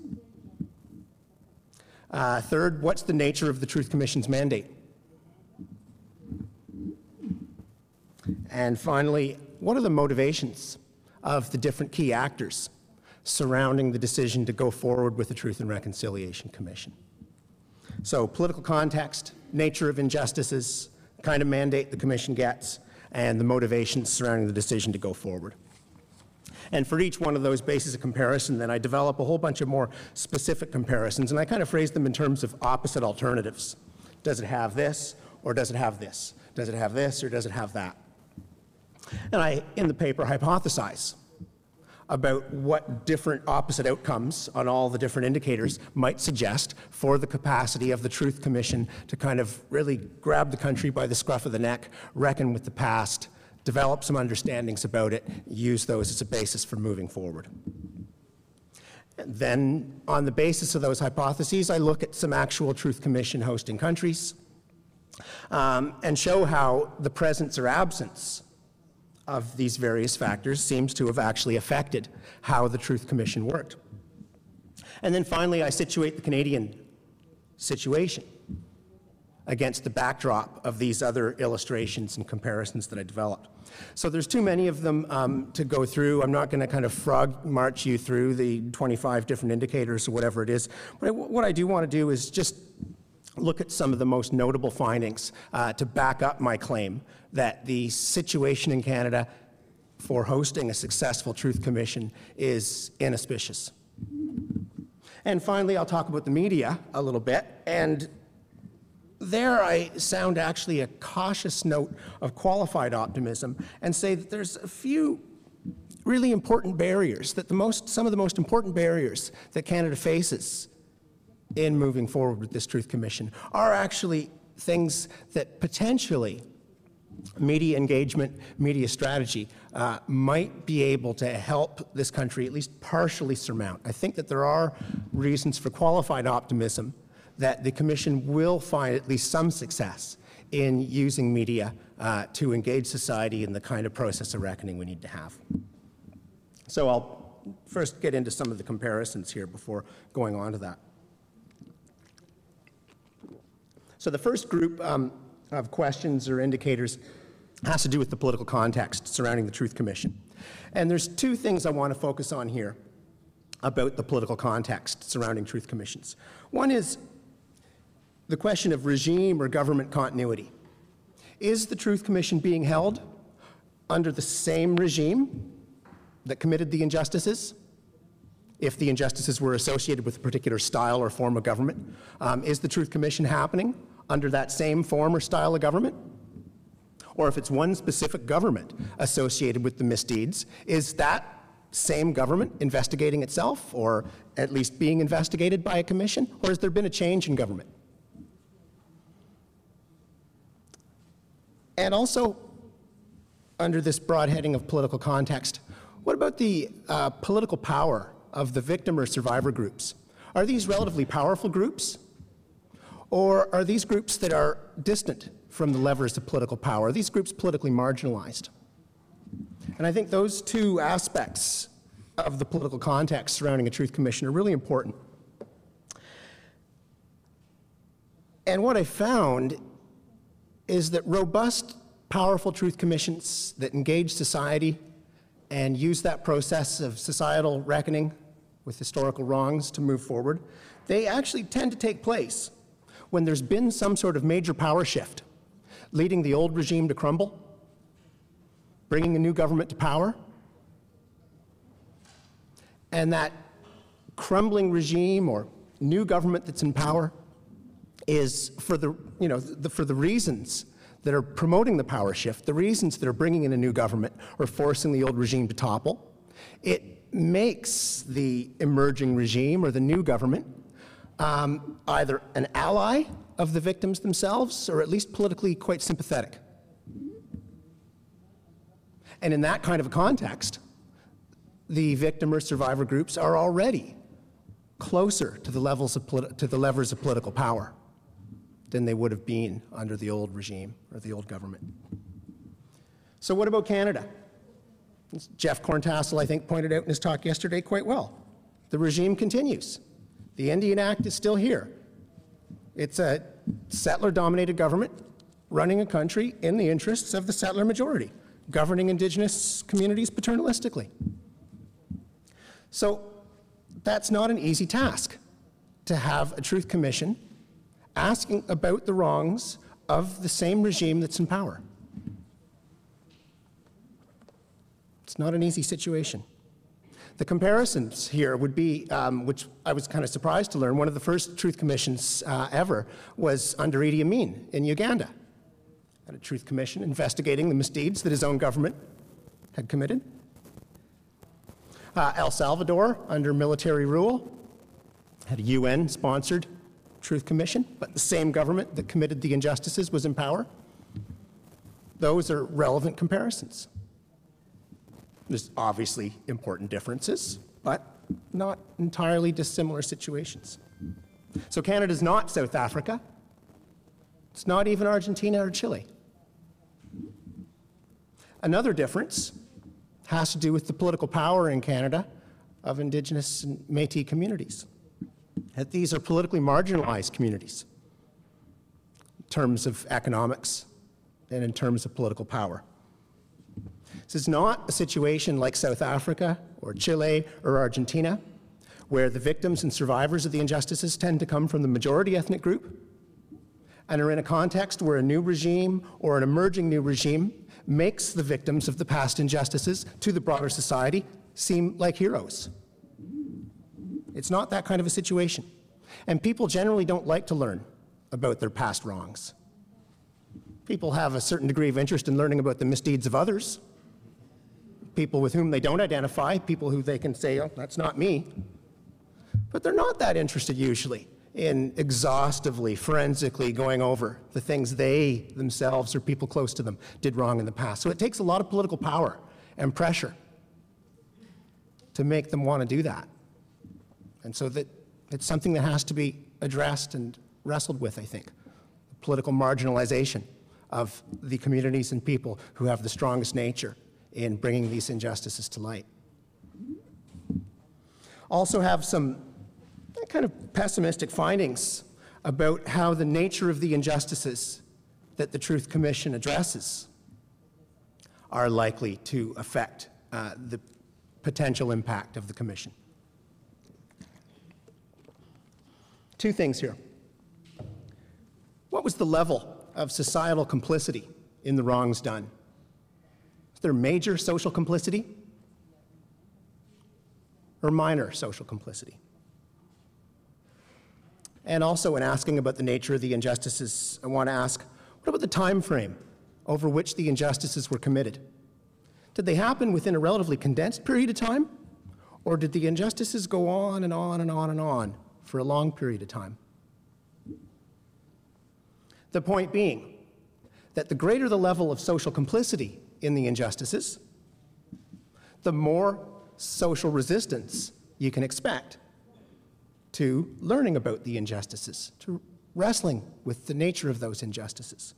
Speaker 6: Uh, third, what's the nature of the Truth Commission's mandate? And finally, what are the motivations of the different key actors surrounding the decision to go forward with the Truth and Reconciliation Commission? So political context, nature of injustices, kind of mandate the Commission gets, and the motivations surrounding the decision to go forward. And for each one of those bases of comparison, then I develop a whole bunch of more specific comparisons, and I kind of phrase them in terms of opposite alternatives. Does it have this, or does it have this? Does it have this, or does it have that? And I, in the paper, hypothesize about what different opposite outcomes on all the different indicators might suggest for the capacity of the Truth Commission to kind of really grab the country by the scruff of the neck, reckon with the past, develop some understandings about it, use those as a basis for moving forward. And then, on the basis of those hypotheses, I look at some actual Truth Commission hosting countries um, and show how the presence or absence of these various factors seems to have actually affected how the Truth Commission worked. And then finally, I situate the Canadian situation against the backdrop of these other illustrations and comparisons that I developed. So there's too many of them um, to go through. I'm not going to kind of frog march you through the twenty-five different indicators or whatever it is. But I, what I do want to do is just look at some of the most notable findings uh, to back up my claim that the situation in Canada for hosting a successful Truth Commission is inauspicious. And finally, I'll talk about the media a little bit. And there I sound actually a cautious note of qualified optimism and say that there's a few really important barriers, that the most, some of the most important barriers that Canada faces in moving forward with this Truth Commission are actually things that potentially media engagement, media strategy uh, might be able to help this country at least partially surmount. I think that there are reasons for qualified optimism that the Commission will find at least some success in using media uh, to engage society in the kind of process of reckoning we need to have. So I'll first get into some of the comparisons here before going on to that. So the first group um, of questions or indicators has to do with the political context surrounding the Truth Commission. And there's two things I want to focus on here about the political context surrounding Truth Commissions. One is the question of regime or government continuity. Is the Truth Commission being held under the same regime that committed the injustices, if the injustices were associated with a particular style or form of government? Um, is the Truth Commission happening under that same form or style of government? Or if it's one specific government associated with the misdeeds, is that same government investigating itself, or at least being investigated by a commission? Or has there been a change in government? And also, under this broad heading of political context, what about the uh, political power of the victim or survivor groups? Are these relatively powerful groups? Or are these groups that are distant from the levers of political power? Are these groups politically marginalized? And I think those two aspects of the political context surrounding a Truth Commission are really important. And what I found is that robust, powerful Truth Commissions that engage society and use that process of societal reckoning with historical wrongs to move forward, they actually tend to take place when there's been some sort of major power shift, leading the old regime to crumble, bringing a new government to power, and that crumbling regime or new government that's in power is for the, you know, the, for the reasons that are promoting the power shift, the reasons that are bringing in a new government or forcing the old regime to topple. It makes the emerging regime or the new government um, either an ally of the victims themselves or at least politically quite sympathetic. And in that kind of a context, the victim or survivor groups are already closer to the levels of politi- to the levers of political power than they would have been under the old regime or the old government. So what about Canada? Jeff Corntassel, I think, pointed out in his talk yesterday quite well. The regime continues. The Indian Act is still here. It's a settler-dominated government running a country in the interests of the settler majority, governing Indigenous communities paternalistically. So that's not an easy task, to have a Truth Commission asking about the wrongs of the same regime that's in power. It's not an easy situation. The comparisons here would be, um, which I was kind of surprised to learn, one of the first Truth Commissions uh, ever was under Idi Amin in Uganda. Had a Truth Commission investigating the misdeeds that his own government had committed. Uh, El Salvador, under military rule, had a U N-sponsored Truth Commission, but the same government that committed the injustices was in power. Those are relevant comparisons. There's obviously important differences, but not entirely dissimilar situations. So Canada's not South Africa. It's not even Argentina or Chile. Another difference has to do with the political power in Canada of Indigenous and Métis communities. That these are politically marginalized communities in terms of economics and in terms of political power. This is not a situation like South Africa or Chile or Argentina, where the victims and survivors of the injustices tend to come from the majority ethnic group and are in a context where a new regime or an emerging new regime makes the victims of the past injustices to the broader society seem like heroes. It's not that kind of a situation. And people generally don't like to learn about their past wrongs. People have a certain degree of interest in learning about the misdeeds of others, people with whom they don't identify, people who they can say, oh, that's not me. But they're not that interested usually in exhaustively, forensically going over the things they themselves or people close to them did wrong in the past. So it takes a lot of political power and pressure to make them want to do that. And so that it's something that has to be addressed and wrestled with, I think. Political marginalization of the communities and people who have the strongest nature in bringing these injustices to light. Also have some kind of pessimistic findings about how the nature of the injustices that the Truth Commission addresses are likely to affect uh, the potential impact of the Commission. Two things here. What was the level of societal complicity in the wrongs done? Is there major social complicity or minor social complicity? And also, in asking about the nature of the injustices, I want to ask, what about the time frame over which the injustices were committed? Did they happen within a relatively condensed period of time, or did the injustices go on and on and on and on for a long period of time? The point being that the greater the level of social complicity in the injustices, the more social resistance you can expect to learning about the injustices, to wrestling with the nature of those injustices.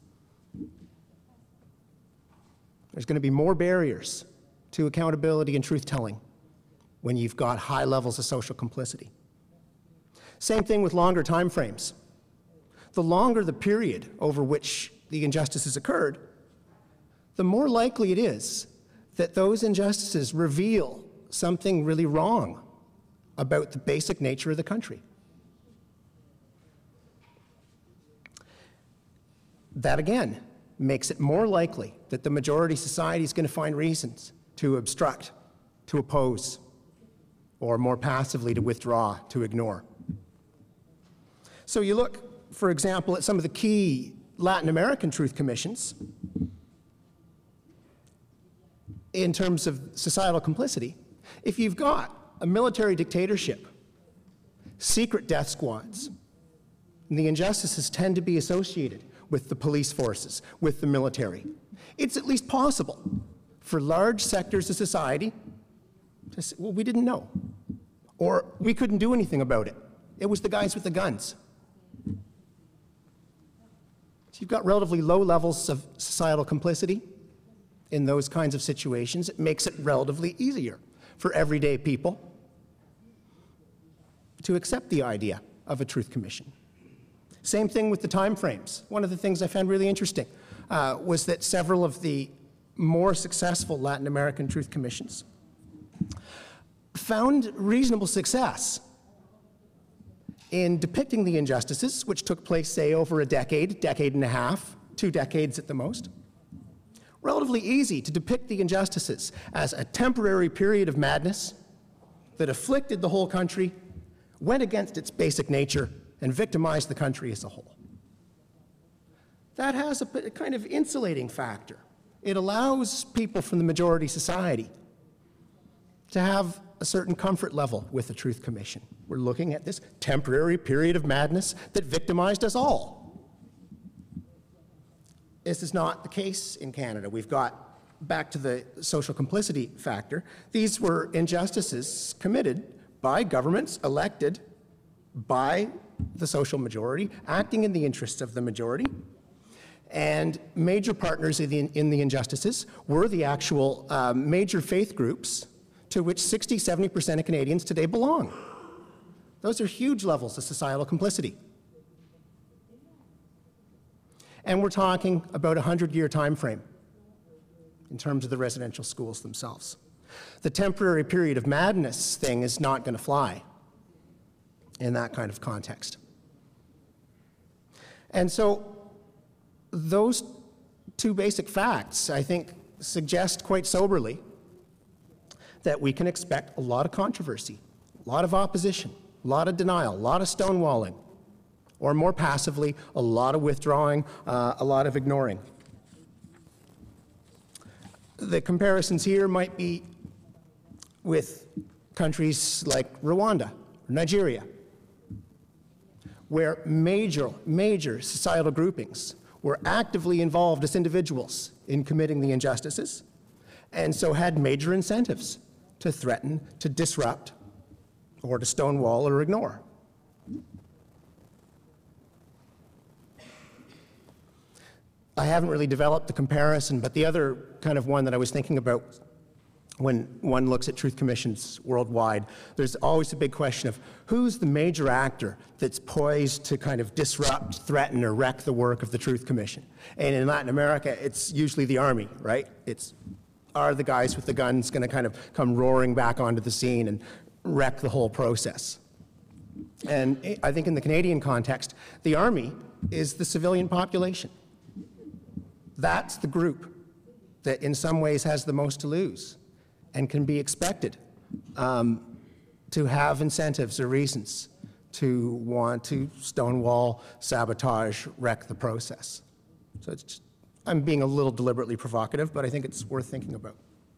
Speaker 6: There's going to be more barriers to accountability and truth-telling when you've got high levels of social complicity. Same thing with longer time frames. The longer the period over which the injustices occurred, the more likely it is that those injustices reveal something really wrong about the basic nature of the country. That again makes it more likely that the majority society is going to find reasons to obstruct, to oppose, or more passively to withdraw, to ignore. So you look, for example, at some of the key Latin American truth commissions in terms of societal complicity. If you've got a military dictatorship, secret death squads, and the injustices tend to be associated with the police forces, with the military, it's at least possible for large sectors of society to say, well, we didn't know, or we couldn't do anything about it. It was the guys with the guns. So you've got relatively low levels of societal complicity in those kinds of situations. It makes it relatively easier for everyday people to accept the idea of a truth commission. Same thing with the time frames. One of the things I found really interesting uh, was that several of the more successful Latin American truth commissions found reasonable success in depicting the injustices, which took place, say, over a decade, decade and a half, two decades at the most. Relatively easy to depict the injustices as a temporary period of madness that afflicted the whole country, went against its basic nature, and victimized the country as a whole. That has a, a kind of insulating factor. It allows people from the majority society to have a certain comfort level with the Truth Commission. We're looking at this temporary period of madness that victimized us all. This is not the case in Canada. We've got, back to the social complicity factor, these were injustices committed by governments elected by the social majority, acting in the interests of the majority, and major partners in the, in the injustices were the actual uh, major faith groups to which sixty, seventy percent of Canadians today belong. Those are huge levels of societal complicity. And we're talking about a hundred-year time frame in terms of the residential schools themselves. The temporary period of madness thing is not going to fly in that kind of context. And so those two basic facts, I think, suggest quite soberly that we can expect a lot of controversy, a lot of opposition, a lot of denial, a lot of stonewalling, or more passively, a lot of withdrawing, uh, a lot of ignoring. The comparisons here might be with countries like Rwanda or Nigeria, where major, major societal groupings were actively involved as individuals in committing the injustices, and so had major incentives to threaten, to disrupt, or to stonewall or ignore. I haven't really developed the comparison, but the other kind of one that I was thinking about when one looks at truth commissions worldwide, there's always a big question of who's the major actor that's poised to kind of disrupt, threaten, or wreck the work of the Truth Commission. And in Latin America, it's usually the army, right? It's, are the guys with the guns going to kind of come roaring back onto the scene and wreck the whole process? And I think in the Canadian context, the army is the civilian population. That's the group that in some ways has the most to lose and can be expected um, to have incentives or reasons to want to stonewall, sabotage, wreck the process. So it's just, I'm being a little deliberately provocative, but I think it's worth thinking about.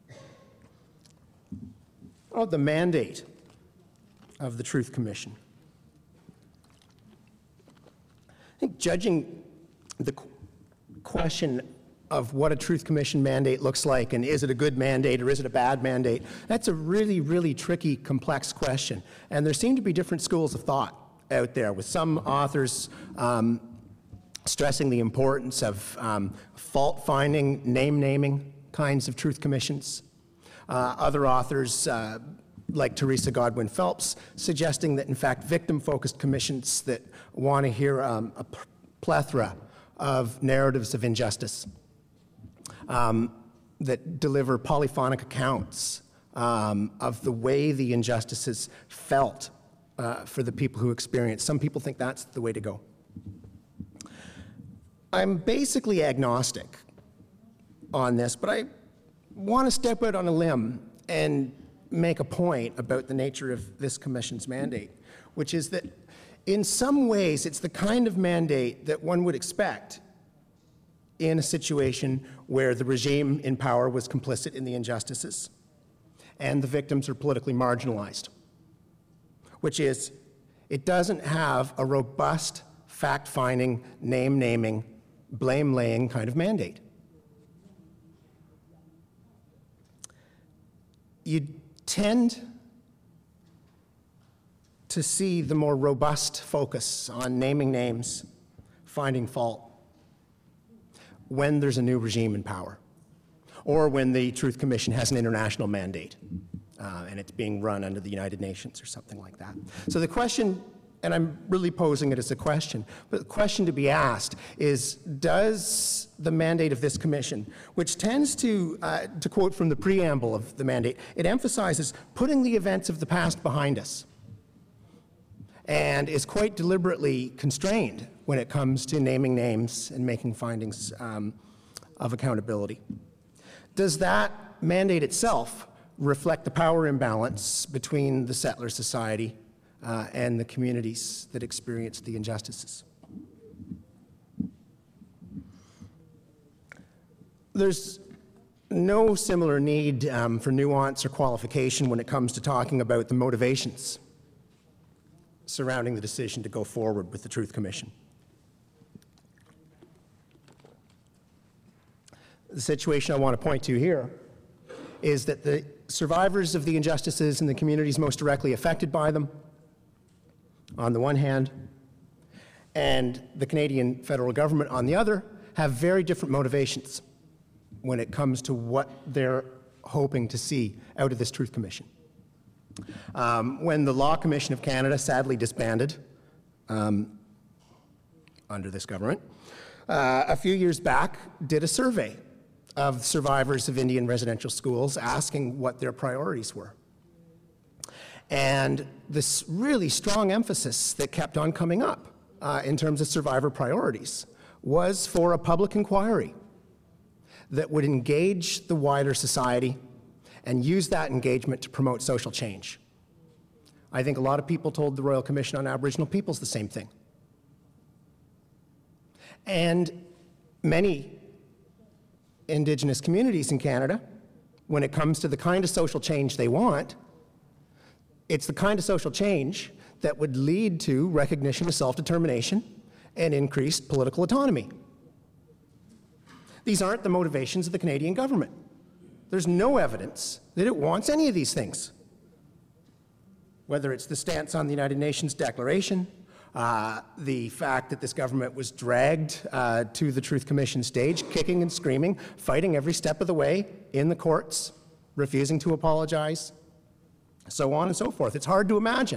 Speaker 6: Oh, the mandate of the Truth Commission. I think judging the qu- question of what a Truth Commission mandate looks like, and is it a good mandate or is it a bad mandate, that's a really, really tricky, complex question. And there seem to be different schools of thought out there, with some authors um, stressing the importance of um, fault-finding, name-naming kinds of Truth Commissions. Uh, other authors, uh, like Teresa Godwin Phelps, suggesting that, in fact, victim-focused commissions that want to hear um, a plethora of narratives of injustice, um, that deliver polyphonic accounts um, of the way the injustices felt uh, for the people who experienced. Some people think that's the way to go. I'm basically agnostic on this, but I want to step out on a limb and make a point about the nature of this commission's mandate, which is that in some ways it's the kind of mandate that one would expect in a situation where the regime in power was complicit in the injustices and the victims are politically marginalized, which is it doesn't have a robust, fact-finding, name-naming, blame-laying kind of mandate. You tend to see the more robust focus on naming names, finding fault, when there's a new regime in power, or when the Truth Commission has an international mandate, uh, and it's being run under the United Nations or something like that. So the question, and I'm really posing it as a question, but the question to be asked is, does the mandate of this commission, which tends to, uh, to quote from the preamble of the mandate, it emphasizes putting the events of the past behind us, and is quite deliberately constrained when it comes to naming names and making findings um, of accountability. Does that mandate itself reflect the power imbalance between the settler society uh, and the communities that experienced the injustices? There's no similar need um, for nuance or qualification when it comes to talking about the motivations surrounding the decision to go forward with the Truth Commission. The situation I want to point to here is that the survivors of the injustices and the communities most directly affected by them, on the one hand, and the Canadian federal government on the other, have very different motivations when it comes to what they're hoping to see out of this Truth Commission. Um, when the Law Commission of Canada sadly disbanded um, under this government, uh, a few years back did a survey of survivors of Indian residential schools asking what their priorities were. And this really strong emphasis that kept on coming up uh, in terms of survivor priorities was for a public inquiry that would engage the wider society and use that engagement to promote social change. I think a lot of people told the Royal Commission on Aboriginal Peoples the same thing. And many Indigenous communities in Canada, when it comes to the kind of social change they want, it's the kind of social change that would lead to recognition of self-determination and increased political autonomy. These aren't the motivations of the Canadian government. There's no evidence that it wants any of these things. Whether it's the stance on the United Nations Declaration, uh, the fact that this government was dragged uh, to the Truth Commission stage, kicking and screaming, fighting every step of the way in the courts, refusing to apologize, so on and so forth. It's hard to imagine.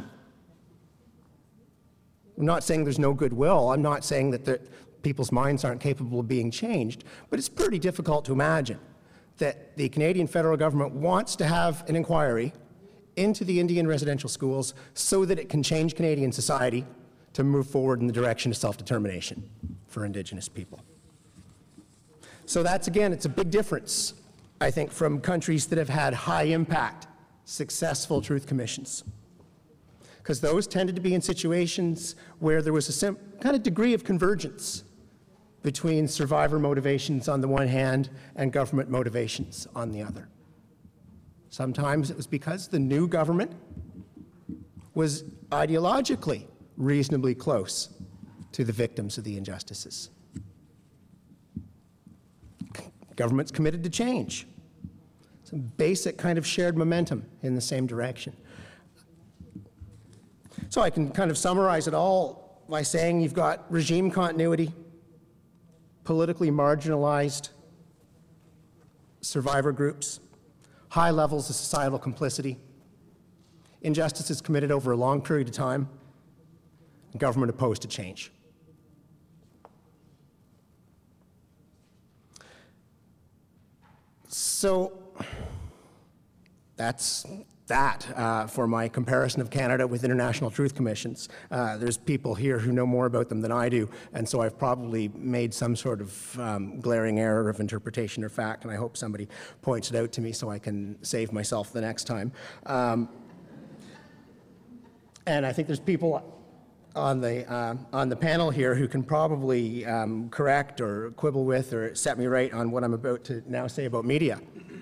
Speaker 6: I'm not saying there's no goodwill. I'm not saying that the, people's minds aren't capable of being changed, but it's pretty difficult to imagine that the Canadian federal government wants to have an inquiry into the Indian residential schools so that it can change Canadian society to move forward in the direction of self-determination for Indigenous people. So that's, again, it's a big difference, I think, from countries that have had high-impact, successful truth commissions. Because those tended to be in situations where there was a sim- kind of degree of convergence between survivor motivations on the one hand and government motivations on the other. Sometimes it was because the new government was ideologically reasonably close to the victims of the injustices. Government's committed to change. Some basic kind of shared momentum in the same direction. So I can kind of summarize it all by saying you've got regime continuity, politically marginalized survivor groups, high levels of societal complicity, injustices committed over a long period of time, and government opposed to change. So that's that uh, for my comparison of Canada with international truth commissions. Uh, there's people here who know more about them than I do, and so I've probably made some sort of um, glaring error of interpretation or fact, and I hope somebody points it out to me so I can save myself the next time. Um, and I think there's people on the, uh, on the panel here who can probably um, correct or quibble with or set me right on what I'm about to now say about media.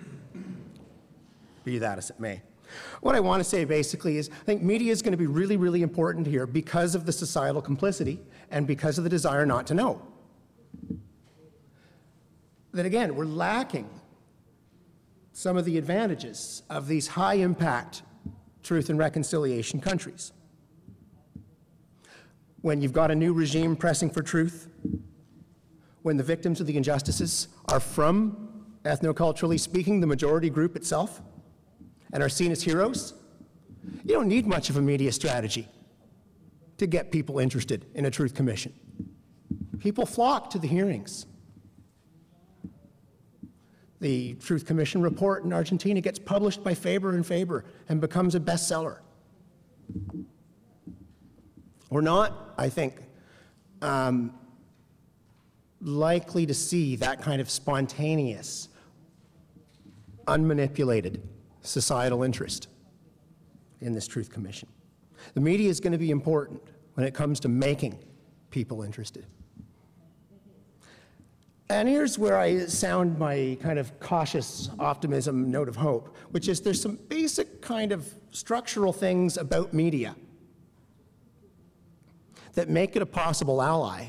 Speaker 6: Be that as it may. What I want to say basically is I think media is going to be really, really important here because of the societal complicity and because of the desire not to know. That again, we're lacking some of the advantages of these high-impact truth and reconciliation countries. When you've got a new regime pressing for truth, when the victims of the injustices are from, ethnoculturally speaking, the majority group itself, and are seen as heroes, you don't need much of a media strategy to get people interested in a truth commission. People flock to the hearings. The Truth Commission report in Argentina gets published by Faber and Faber and becomes a bestseller. We're not, I think, um, likely to see that kind of spontaneous, unmanipulated societal interest in this Truth Commission. The media is going to be important when it comes to making people interested. And here's where I sound my kind of cautious optimism note of hope, which is there's some basic kind of structural things about media that make it a possible ally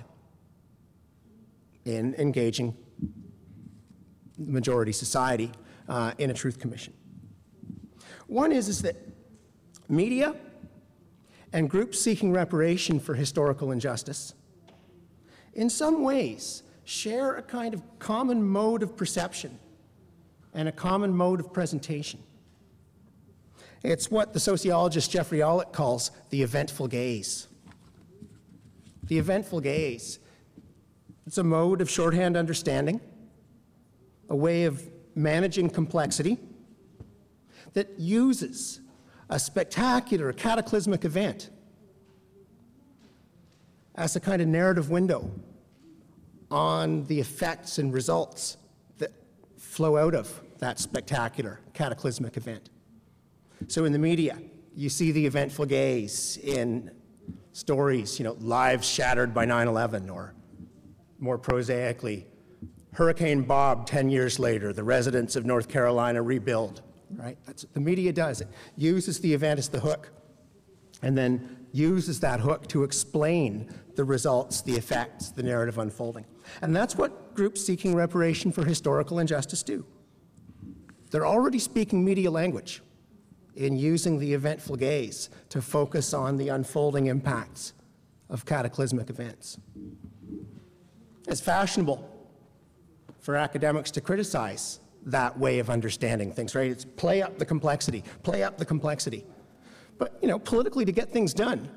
Speaker 6: in engaging the majority society uh, in a Truth Commission. One is, is that media and groups seeking reparation for historical injustice in some ways share a kind of common mode of perception and a common mode of presentation. It's what the sociologist Jeffrey Ollick calls the eventful gaze. The eventful gaze. It's a mode of shorthand understanding, a way of managing complexity that uses a spectacular, cataclysmic event as a kind of narrative window on the effects and results that flow out of that spectacular cataclysmic event. So in the media, you see the eventful gaze in stories, you know, lives shattered by nine eleven, or more prosaically, Hurricane Bob ten years later, the residents of North Carolina rebuild, right? That's what the media does. It uses the event as the hook, and then uses that hook to explain the results, the effects, the narrative unfolding. And that's what groups seeking reparation for historical injustice do. They're already speaking media language in using the eventful gaze to focus on the unfolding impacts of cataclysmic events. It's fashionable for academics to criticize that way of understanding things, right? It's play up the complexity, play up the complexity. But, you know, politically, to get things done,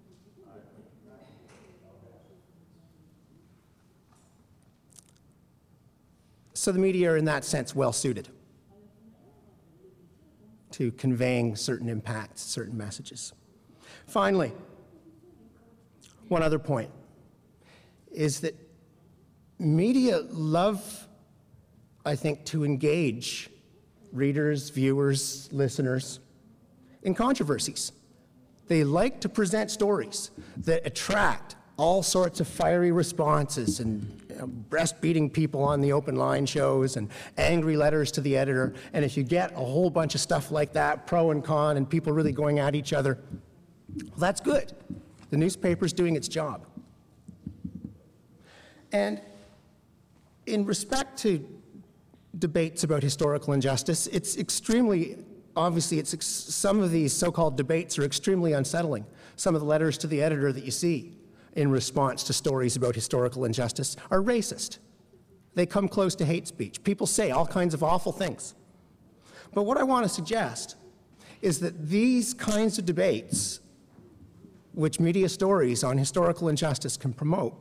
Speaker 6: so the media are in that sense well suited to conveying certain impacts, certain messages. Finally, one other point is that media love, I think, to engage readers, viewers, listeners in controversies. They like to present stories that attract all sorts of fiery responses and, you know, breast-beating people on the open line shows and angry letters to the editor. And if you get a whole bunch of stuff like that, pro and con, and people really going at each other, well, that's good. The newspaper's doing its job. And in respect to debates about historical injustice, it's extremely, obviously, it's ex some of these so-called debates are extremely unsettling. Some of the letters to the editor that you see in response to stories about historical injustice are racist. They come close to hate speech. People say all kinds of awful things. But what I want to suggest is that these kinds of debates, which media stories on historical injustice can promote,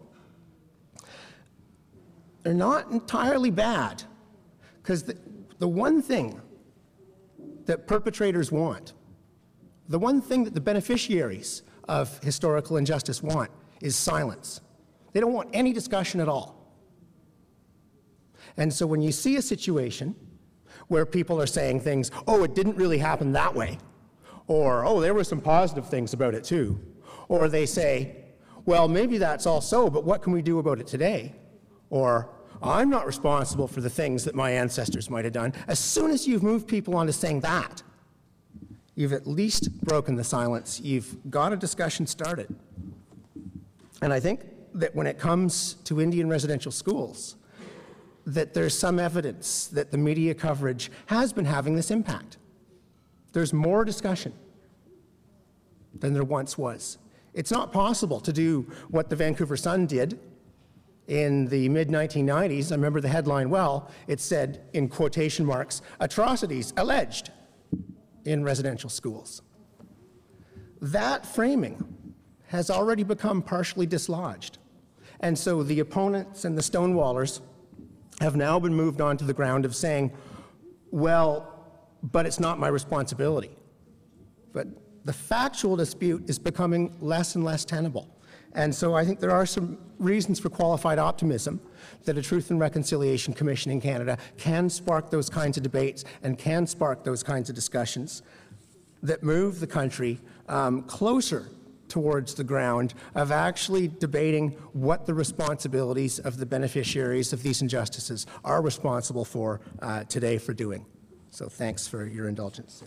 Speaker 6: they're not entirely bad, because the, the one thing that perpetrators want, the one thing that the beneficiaries of historical injustice want, is silence. They don't want any discussion at all. And so when you see a situation where people are saying things, oh, it didn't really happen that way, or, oh, there were some positive things about it too, or they say, well, maybe that's all so, but what can we do about it today? Or, I'm not responsible for the things that my ancestors might have done. As soon as you've moved people onto saying that, you've at least broken the silence. You've got a discussion started. And I think that when it comes to Indian residential schools, that there's some evidence that the media coverage has been having this impact. There's more discussion than there once was. It's not possible to do what the Vancouver Sun did in the mid nineteen nineties. I remember the headline well. It said, in quotation marks, atrocities alleged in residential schools. That framing has already become partially dislodged. And so the opponents and the stonewallers have now been moved onto the ground of saying, well, but it's not my responsibility. But the factual dispute is becoming less and less tenable. And so I think there are some reasons for qualified optimism that a Truth and Reconciliation Commission in Canada can spark those kinds of debates and can spark those kinds of discussions that move the country um, closer towards the ground of actually debating what the responsibilities of the beneficiaries of these injustices are responsible for uh, today for doing. So thanks for your indulgence.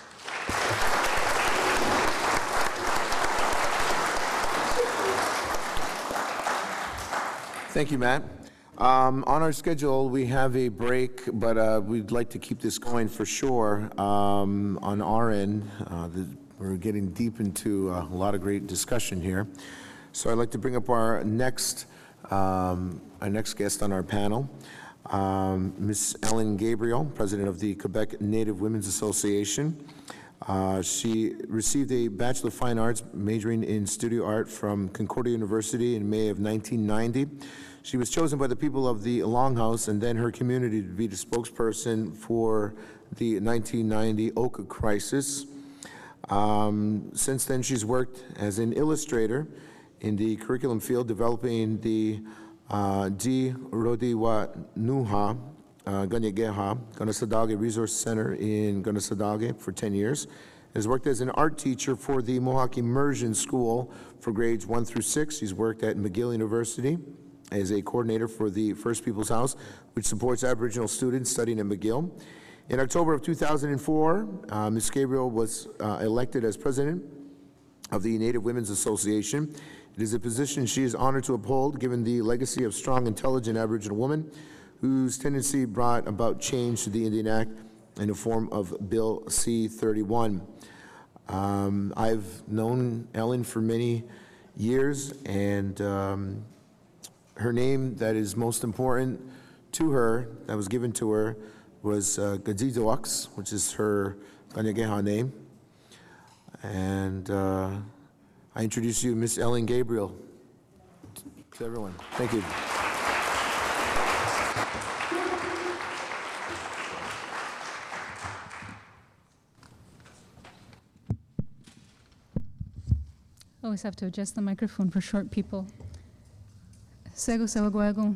Speaker 3: Thank you, Matt. Um, on our schedule, we have a break, but uh, we'd like to keep this going for sure. Um, on our end, uh, the, we're getting deep into a lot of great discussion here. So I'd like to bring up our next, um, our next guest on our panel, um, Miz Ellen Gabriel, President of the Quebec Native Women's Association. Uh, she received a Bachelor of Fine Arts majoring in studio art from Concordia University in May of nineteen ninety. She was chosen by the people of the Longhouse and then her community to be the spokesperson for the nineteen ninety Oka crisis. Um, since then, she's worked as an illustrator in the curriculum field, developing the Uh, G. Rodiwa Nuha, uh, Ganyageha, Ganasadage Resource Center in Ganasadage for ten years. Has worked as an art teacher for the Mohawk Immersion School for grades one through six. He's worked at McGill University as a coordinator for the First People's House, which supports Aboriginal students studying at McGill. In October of two thousand four, uh, Miz Gabriel was uh, elected as president of the Native Women's Association. It is a position she is honored to uphold, given the legacy of strong, intelligent Aboriginal women whose tendency brought about change to the Indian Act in the form of Bill C thirty-one. Um, I've known Ellen for many years, and um, her name that is most important to her, that was given to her, was uh, Gadidawaks, which is her Ganyageha name. And uh, I introduce you Miss Ellen Gabriel to everyone. Thank you.
Speaker 7: Always have to adjust the microphone for short people. Sego Sawagwago.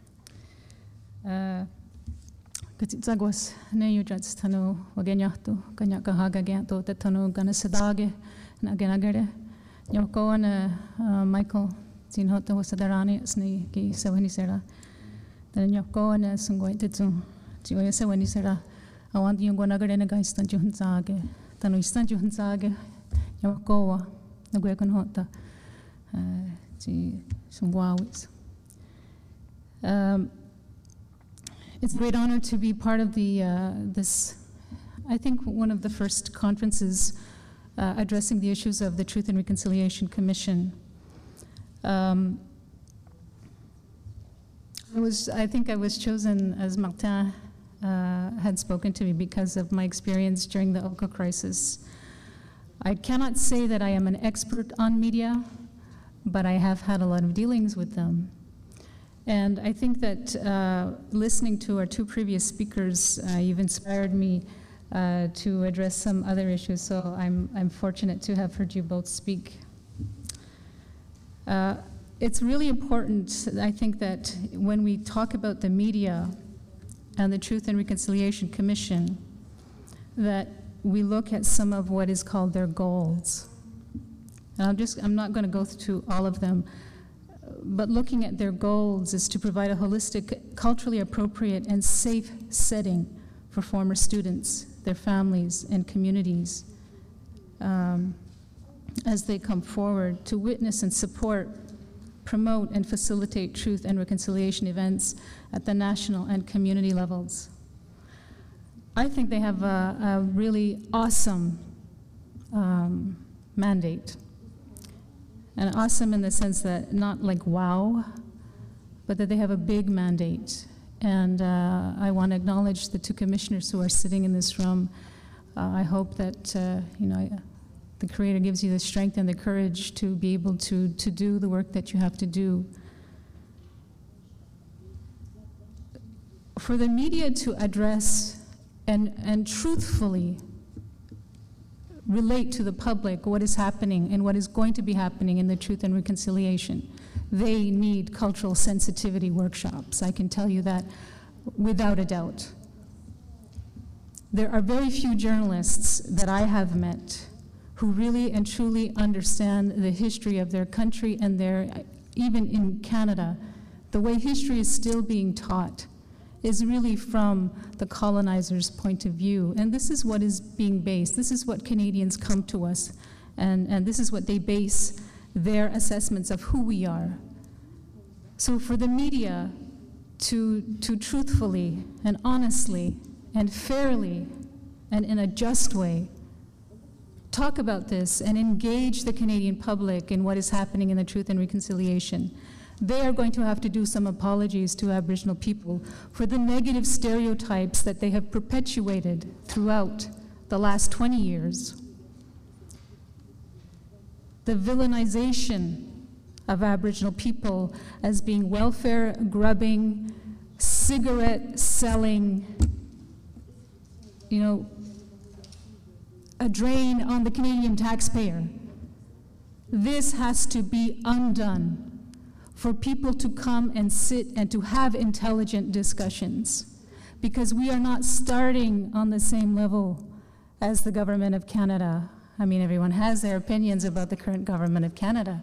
Speaker 7: Zagwas ne ujats tano wagenyato kanyaka haga ganto tano ganasadage na ganagere nyoko na Michael zinhoto wasadarani sni ki sawani sera dan nyoko na sungoi tetsu jiwa sawani sera awandi yung ganagere na gaistan juhnsage tano istan juhnsage nyoko wa nagwe konhota ji sungwawis. Um, It's a great honor to be part of the uh, this, I think, one of the first conferences uh, addressing the issues of the Truth and Reconciliation Commission. Um, I was, I think I was chosen, as Martin uh, had spoken to me, because of my experience during the Oka crisis. I cannot say that I am an expert on media, but I have had a lot of dealings with them. And I think that uh, listening to our two previous speakers, uh, you've inspired me uh, to address some other issues, so I'm, I'm fortunate to have heard you both speak. Uh, it's really important, I think, that when we talk about the media and the Truth and Reconciliation Commission, that we look at some of what is called their goals. And I'm just, I'm not going to go through all of them, but looking at their goals is to provide a holistic, culturally appropriate, and safe setting for former students, their families, and communities um, as they come forward to witness and support, promote, and facilitate truth and reconciliation events at the national and community levels. I think they have a, a really awesome um, mandate. And awesome in the sense that not like wow, but that they have a big mandate. And uh, I want to acknowledge the two commissioners who are sitting in this room. Uh, I hope that uh, you know the Creator gives you the strength and the courage to be able to, to do the work that you have to do. For the media to address and, and truthfully relate to the public what is happening and what is going to be happening in the Truth and Reconciliation. They need cultural sensitivity workshops. I can tell you that without a doubt. There are very few journalists that I have met who really and truly understand the history of their country and their, even in Canada, the way history is still being taught is really from the colonizer's point of view. And this is what is being based. This is what Canadians come to us, and, and this is what they base their assessments of who we are. So for the media to, to truthfully and honestly and fairly and in a just way talk about this and engage the Canadian public in what is happening in the Truth and Reconciliation, they are going to have to do some apologies to Aboriginal people for the negative stereotypes that they have perpetuated throughout the last twenty years. The villainization of Aboriginal people as being welfare grubbing, cigarette selling, you know, a drain on the Canadian taxpayer. This has to be undone for people to come and sit and to have intelligent discussions, because we are not starting on the same level as the government of Canada. I mean, everyone has their opinions about the current government of Canada.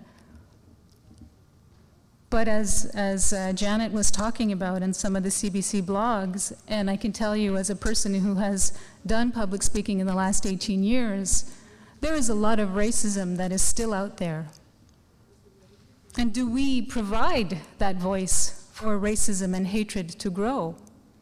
Speaker 7: But as, as uh, Janet was talking about in some of the C B C blogs, and I can tell you as a person who has done public speaking in the last eighteen years, there is a lot of racism that is still out there. And do we provide that voice for racism and hatred to grow?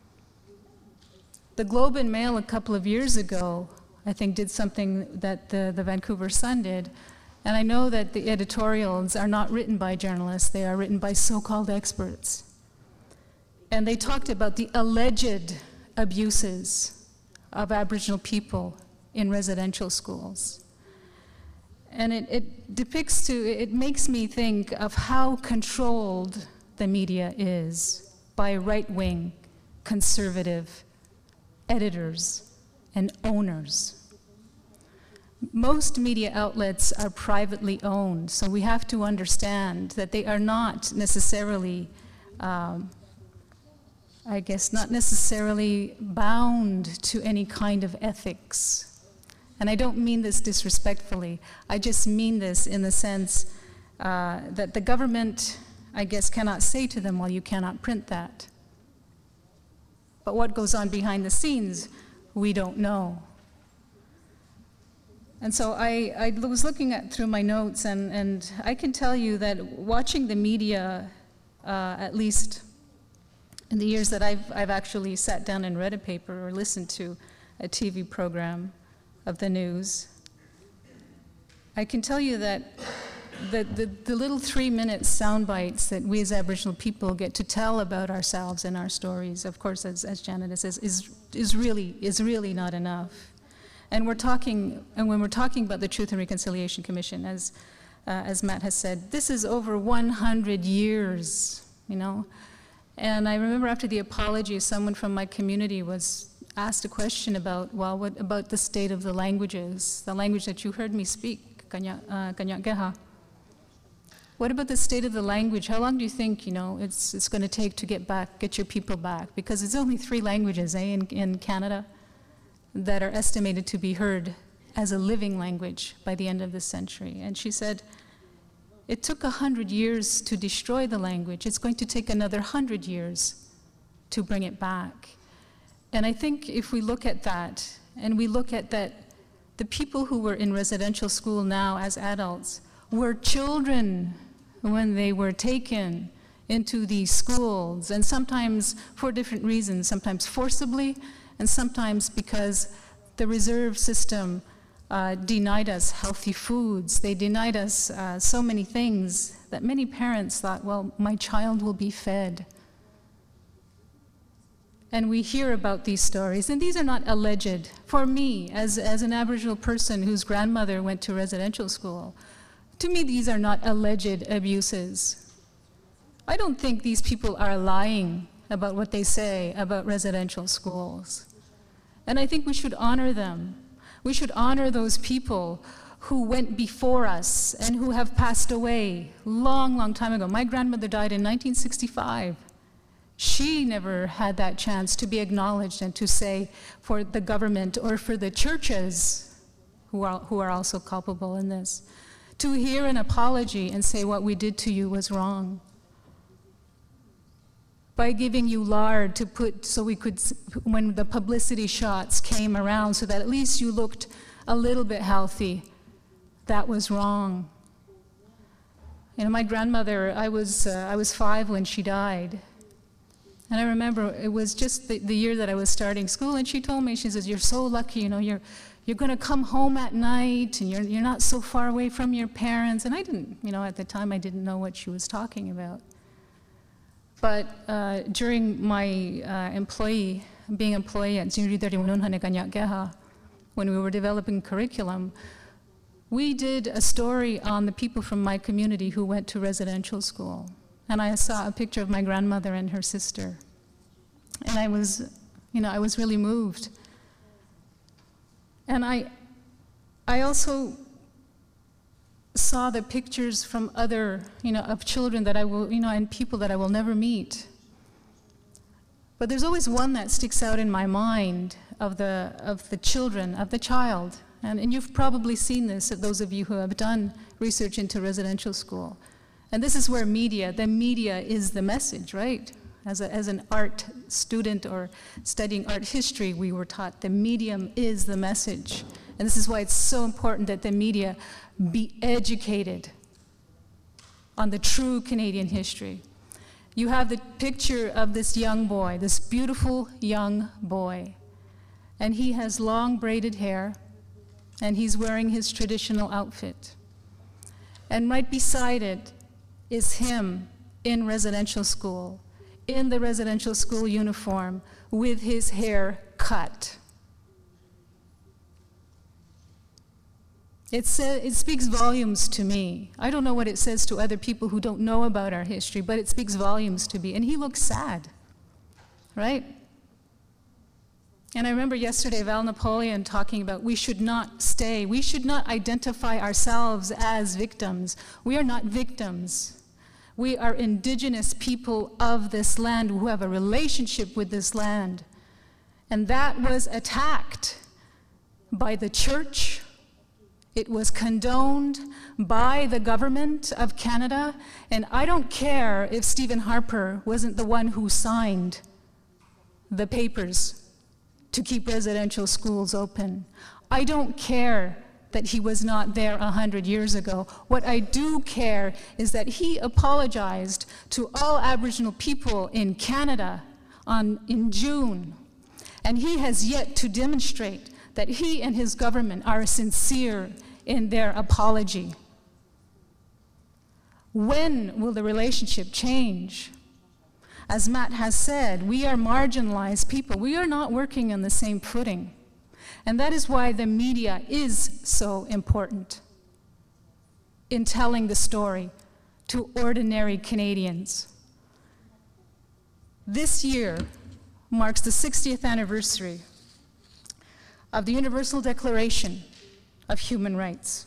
Speaker 7: The Globe and Mail a couple of years ago, I think, did something that the, the Vancouver Sun did. And I know that the editorials are not written by journalists, they are written by so-called experts. And they talked about the alleged abuses of Aboriginal people in residential schools. And it, it depicts to, it makes me think of how controlled the media is by right-wing, conservative editors and owners. Most media outlets are privately owned, so we have to understand that they are not necessarily, um, I guess, not necessarily bound to any kind of ethics. And I don't mean this disrespectfully. I just mean this in the sense uh, that the government, I guess, cannot say to them, well, you cannot print that. But what goes on behind the scenes, we don't know. And so I, I was looking at through my notes, and, and I can tell you that watching the media, uh, at least in the years that I've, I've actually sat down and read a paper or listened to a T V program of the news, I can tell you that the, the, the little three-minute sound bites that we as Aboriginal people get to tell about ourselves and our stories, of course, as, as Janet says, is, is, really, is really not enough. And we're talking, and when we're talking about the Truth and Reconciliation Commission, as, uh, as Matt has said, this is over one hundred years, you know? And I remember after the apology, someone from my community was asked a question about, well, what about the state of the languages, the language that you heard me speak, Kanyak Geha. What about the state of the language? How long do you think, you know, it's, it's going to take to get back, get your people back? Because it's only three languages, eh, in, in Canada, that are estimated to be heard as a living language by the end of this century. And she said, it took a hundred years to destroy the language. It's going to take another hundred years to bring it back. And I think if we look at that, and we look at that, the people who were in residential school now as adults were children when they were taken into these schools, and sometimes for different reasons, sometimes forcibly, and sometimes because the reserve system uh, denied us healthy foods. They denied us uh, so many things that many parents thought, well, my child will be fed. And we hear about these stories, and these are not alleged. For me, as, as an Aboriginal person whose grandmother went to residential school, to me these are not alleged abuses. I don't think these people are lying about what they say about residential schools. And I think we should honor them. We should honor those people who went before us and who have passed away long, long time ago. My grandmother died in nineteen sixty-five. She never had that chance to be acknowledged and to say for the government or for the churches who are, who are also culpable in this, to hear an apology and say what we did to you was wrong. By giving you lard to put, so we could, when the publicity shots came around, so that at least you looked a little bit healthy, that was wrong. You know, my grandmother, I was, uh, I was five when she died. And I remember it was just the, the year that I was starting school, and she told me, she says, you're so lucky, you know, you're, you're gonna come home at night, and you're, you're not so far away from your parents. And I didn't, you know, at the time I didn't know what she was talking about. But uh, during my uh, employee, being employee at when we were developing curriculum, we did a story on the people from my community who went to residential school. And I saw a picture of my grandmother and her sister. And I was, you know, I was really moved. And I, I also saw the pictures from other, you know, of children that I will, you know, and people that I will never meet. But there's always one that sticks out in my mind of the, of the children, of the child. And, and you've probably seen this, those of you who have done research into residential school. And this is where media, the media is the message, right? As, a, as an art student or studying art history, we were taught the medium is the message. And this is why it's so important that the media be educated on the true Canadian history. You have the picture of this young boy, this beautiful young boy. And he has long braided hair, and he's wearing his traditional outfit. And right beside it is him in residential school, in the residential school uniform, with his hair cut. It, sa- it speaks volumes to me. I don't know what it says to other people who don't know about our history, but it speaks volumes to me. And he looks sad, right? And I remember yesterday Val Napoleon talking about we should not stay, we should not identify ourselves as victims. We are not victims. We are indigenous people of this land who have a relationship with this land. And that was attacked by the church. It was condoned by the government of Canada. And I don't care if Stephen Harper wasn't the one who signed the papers to keep residential schools open. I don't care that he was not there a hundred years ago. What I do care is that he apologized to all Aboriginal people in Canada on, in June. And he has yet to demonstrate that he and his government are sincere in their apology. When will the relationship change? As Matt has said, we are marginalized people. We are not working on the same footing. And that is why the media is so important in telling the story to ordinary Canadians. This year marks the sixtieth anniversary of the Universal Declaration of Human Rights.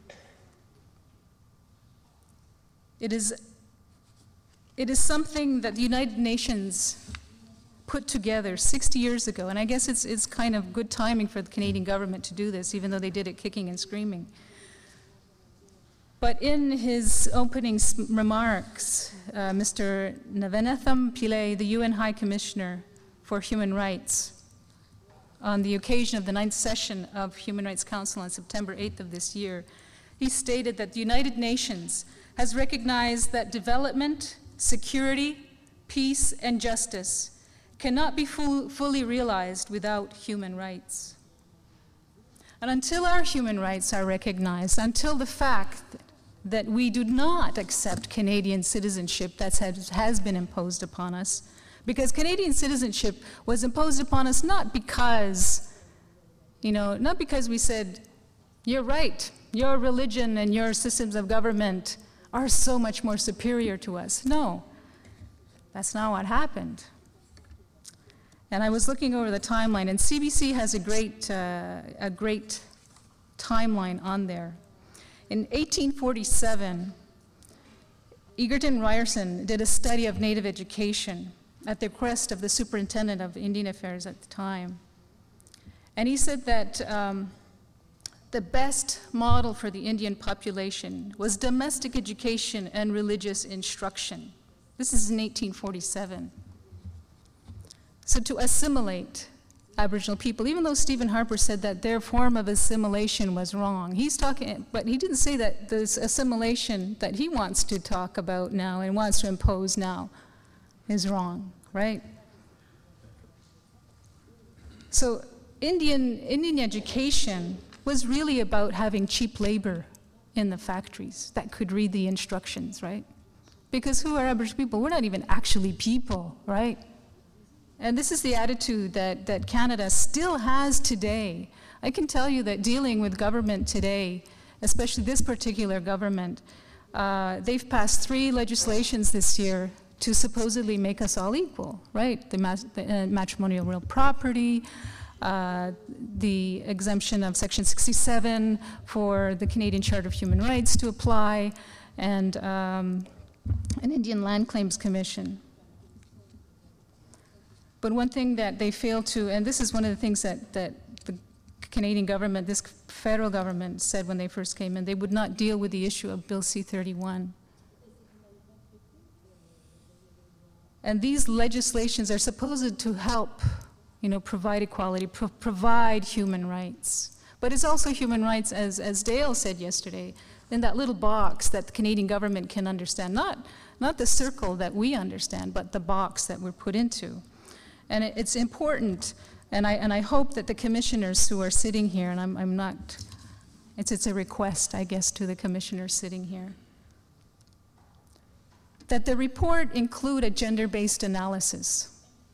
Speaker 7: It is, it is something that the United Nations put together sixty years ago, and I guess it's, it's kind of good timing for the Canadian government to do this, even though they did it kicking and screaming. But in his opening remarks, uh, Mister Navenatham Pillay, the U N High Commissioner for Human Rights, on the occasion of the ninth session of Human Rights Council on September eighth of this year, he stated that the United Nations has recognized that development, security, peace, and justice cannot be full, fully realized without human rights. And until our human rights are recognized, until the fact that we do not accept Canadian citizenship that has, has been imposed upon us, because Canadian citizenship was imposed upon us not because, you know, not because we said, you're right, your religion and your systems of government are so much more superior to us. No, that's not what happened. And I was looking over the timeline, and C B C has a great, uh, a great timeline on there. In eighteen forty-seven, Egerton Ryerson did a study of Native education at the request of the superintendent of Indian Affairs at the time. And he said that um, the best model for the Indian population was domestic education and religious instruction. This is in eighteen forty-seven. So to assimilate Aboriginal people, even though Stephen Harper said that their form of assimilation was wrong, he's talking, but he didn't say that this assimilation that he wants to talk about now and wants to impose now is wrong, right? So Indian, Indian education was really about having cheap labor in the factories that could read the instructions, right? Because who are Aboriginal people? We're not even actually people, right? And this is the attitude that, that Canada still has today. I can tell you that dealing with government today, especially this particular government, uh, they've passed three legislations this year to supposedly make us all equal, right? The, mas the uh, matrimonial real property, uh, the exemption of Section sixty-seven for the Canadian Charter of Human Rights to apply, and um, an Indian Land Claims Commission. But one thing that they failed to, and this is one of the things that, that the Canadian government, this federal government said when they first came in, they would not deal with the issue of Bill C thirty-one. And these legislations are supposed to help, you know, provide equality, pro provide human rights. But it's also human rights, as, as Dale said yesterday, in that little box that the Canadian government can understand. Not, not the circle that we understand, but the box that we're put into. And it, it's important, and I, and I hope that the commissioners who are sitting here, and I'm, I'm not, it's, it's a request, I guess, to the commissioners sitting here, that the report include a gender-based analysis,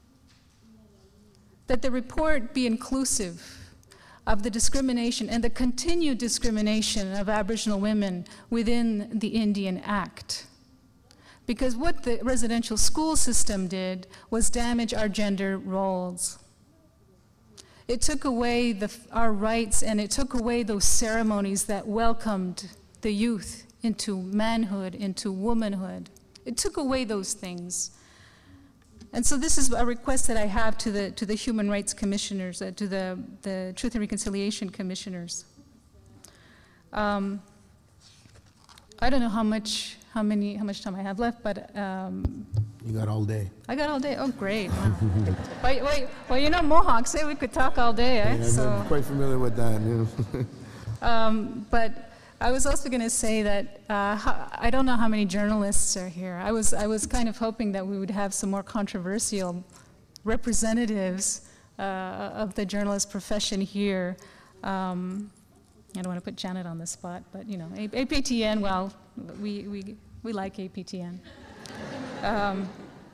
Speaker 7: that the report be inclusive of the discrimination and the continued discrimination of Aboriginal women within the Indian Act. Because what the residential school system did was damage our gender roles. It took away the, our rights, and it took away those ceremonies that welcomed the youth into manhood, into womanhood. It took away those things. And so this is a request that I have to the, to the Human Rights Commissioners, uh, to the, the Truth and Reconciliation Commissioners. Um, I don't know how much, how many, how much time I have left, but um,
Speaker 3: You got all day.
Speaker 7: I got all day. Oh, great! Wow. wait, wait. Well, you know, Mohawks say we could talk all day, eh?
Speaker 3: Yeah,
Speaker 7: so,
Speaker 3: I'm quite familiar with that. Yeah.
Speaker 7: um, but I was also going to say that uh, I don't know how many journalists are here. I was, I was kind of hoping that we would have some more controversial representatives uh, of the journalist profession here. Um, I don't want to put Janet on the spot, but you know, A P T N. Well, we we we like A P T N. Um,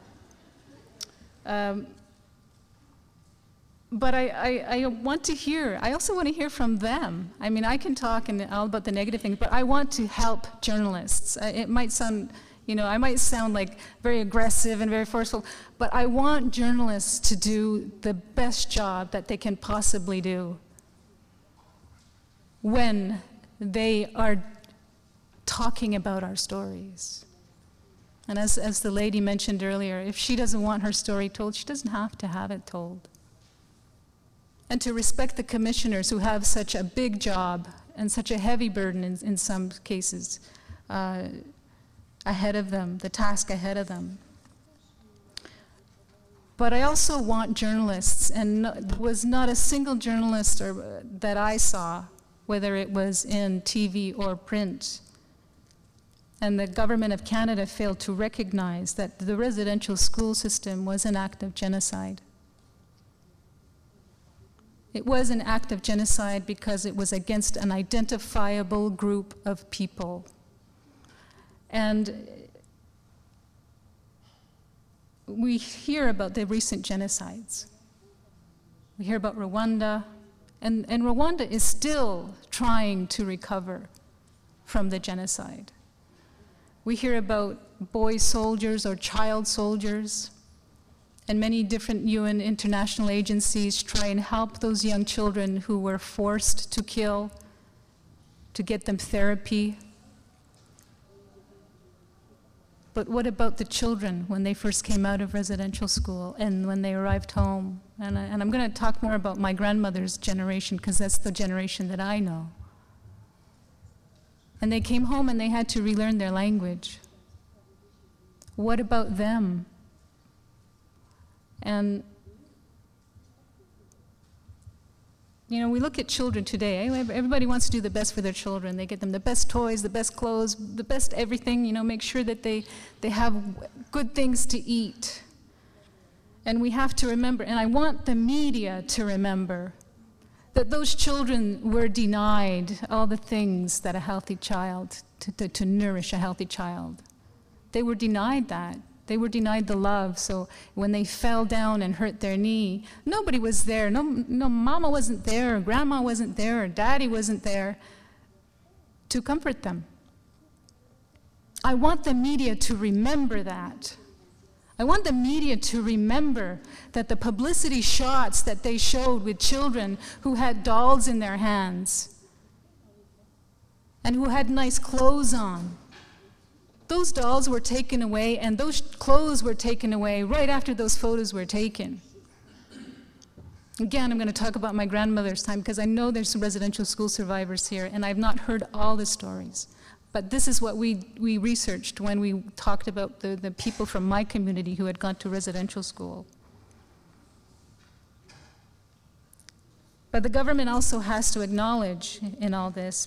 Speaker 7: um, But I, I, I want to hear, I also want to hear from them. I mean, I can talk and all about the negative things, but I want to help journalists. Uh, it might sound, you know, I might sound like very aggressive and very forceful, but I want journalists to do the best job that they can possibly do when they are talking about our stories. And as, as the lady mentioned earlier, if she doesn't want her story told, she doesn't have to have it told. And to respect the commissioners who have such a big job and such a heavy burden in, in some cases uh, ahead of them, the task ahead of them. But I also want journalists, and no, there was not a single journalist or, that I saw, whether it was in T V or print, and the government of Canada failed to recognize that the residential school system was an act of genocide. It was an act of genocide because it was against an identifiable group of people. And we hear about the recent genocides. We hear about Rwanda, and, and Rwanda is still trying to recover from the genocide. We hear about boy soldiers or child soldiers, and many different U N international agencies try and help those young children who were forced to kill, to get them therapy. But what about the children when they first came out of residential school and when they arrived home? And, I, and I'm going to talk more about my grandmother's generation because that's the generation that I know. And they came home and they had to relearn their language. What about them? And, you know, we look at children today. Everybody wants to do the best for their children. They get them the best toys, the best clothes, the best everything, you know, make sure that they, they have good things to eat. And we have to remember, and I want the media to remember, that those children were denied all the things that a healthy child, to, to, to nourish a healthy child. They were denied that. They were denied the love, so when they fell down and hurt their knee, nobody was there. No, no, mama wasn't there, or grandma wasn't there, or daddy wasn't there to comfort them. I want the media to remember that. I want the media to remember that the publicity shots that they showed with children who had dolls in their hands and who had nice clothes on, those dolls were taken away and those clothes were taken away right after those photos were taken. Again, I'm going to talk about my grandmother's time because I know there's some residential school survivors here and I've not heard all the stories. But this is what we, we researched when we talked about the, the people from my community who had gone to residential school. But the government also has to acknowledge in all this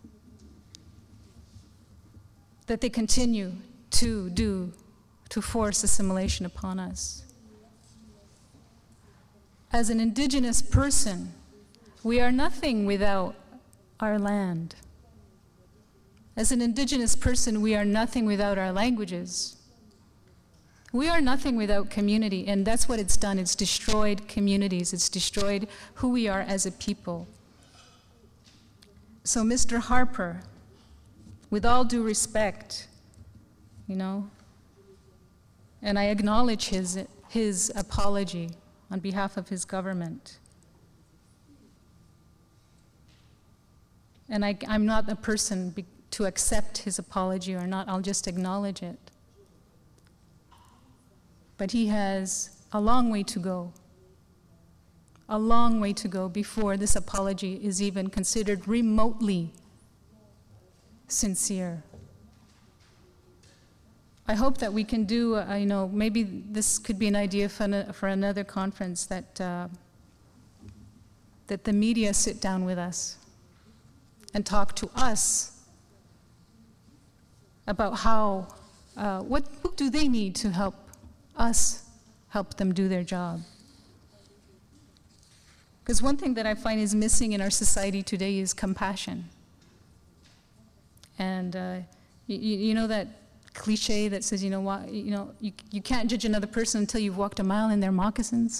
Speaker 7: that they continue to do, to force assimilation upon us. As an Indigenous person, we are nothing without our land. As an Indigenous person, we are nothing without our languages. We are nothing without community, and that's what it's done. It's destroyed communities. It's destroyed who we are as a people. So Mister Harper, with all due respect, you know, and I acknowledge his, his apology on behalf of his government. And I, I'm not a person be, to accept his apology or not, I'll just acknowledge it. But he has a long way to go, a long way to go before this apology is even considered remotely sincere. I hope that we can do, uh, you know, maybe this could be an idea for, an, for another conference, that, uh, that the media sit down with us and talk to us about how, uh, what, what do they need to help us help them do their job. Because one thing that I find is missing in our society today is compassion. And uh, you, you know that cliche that says, you know, why, you know, you, you can't judge another person until you've walked a mile in their moccasins.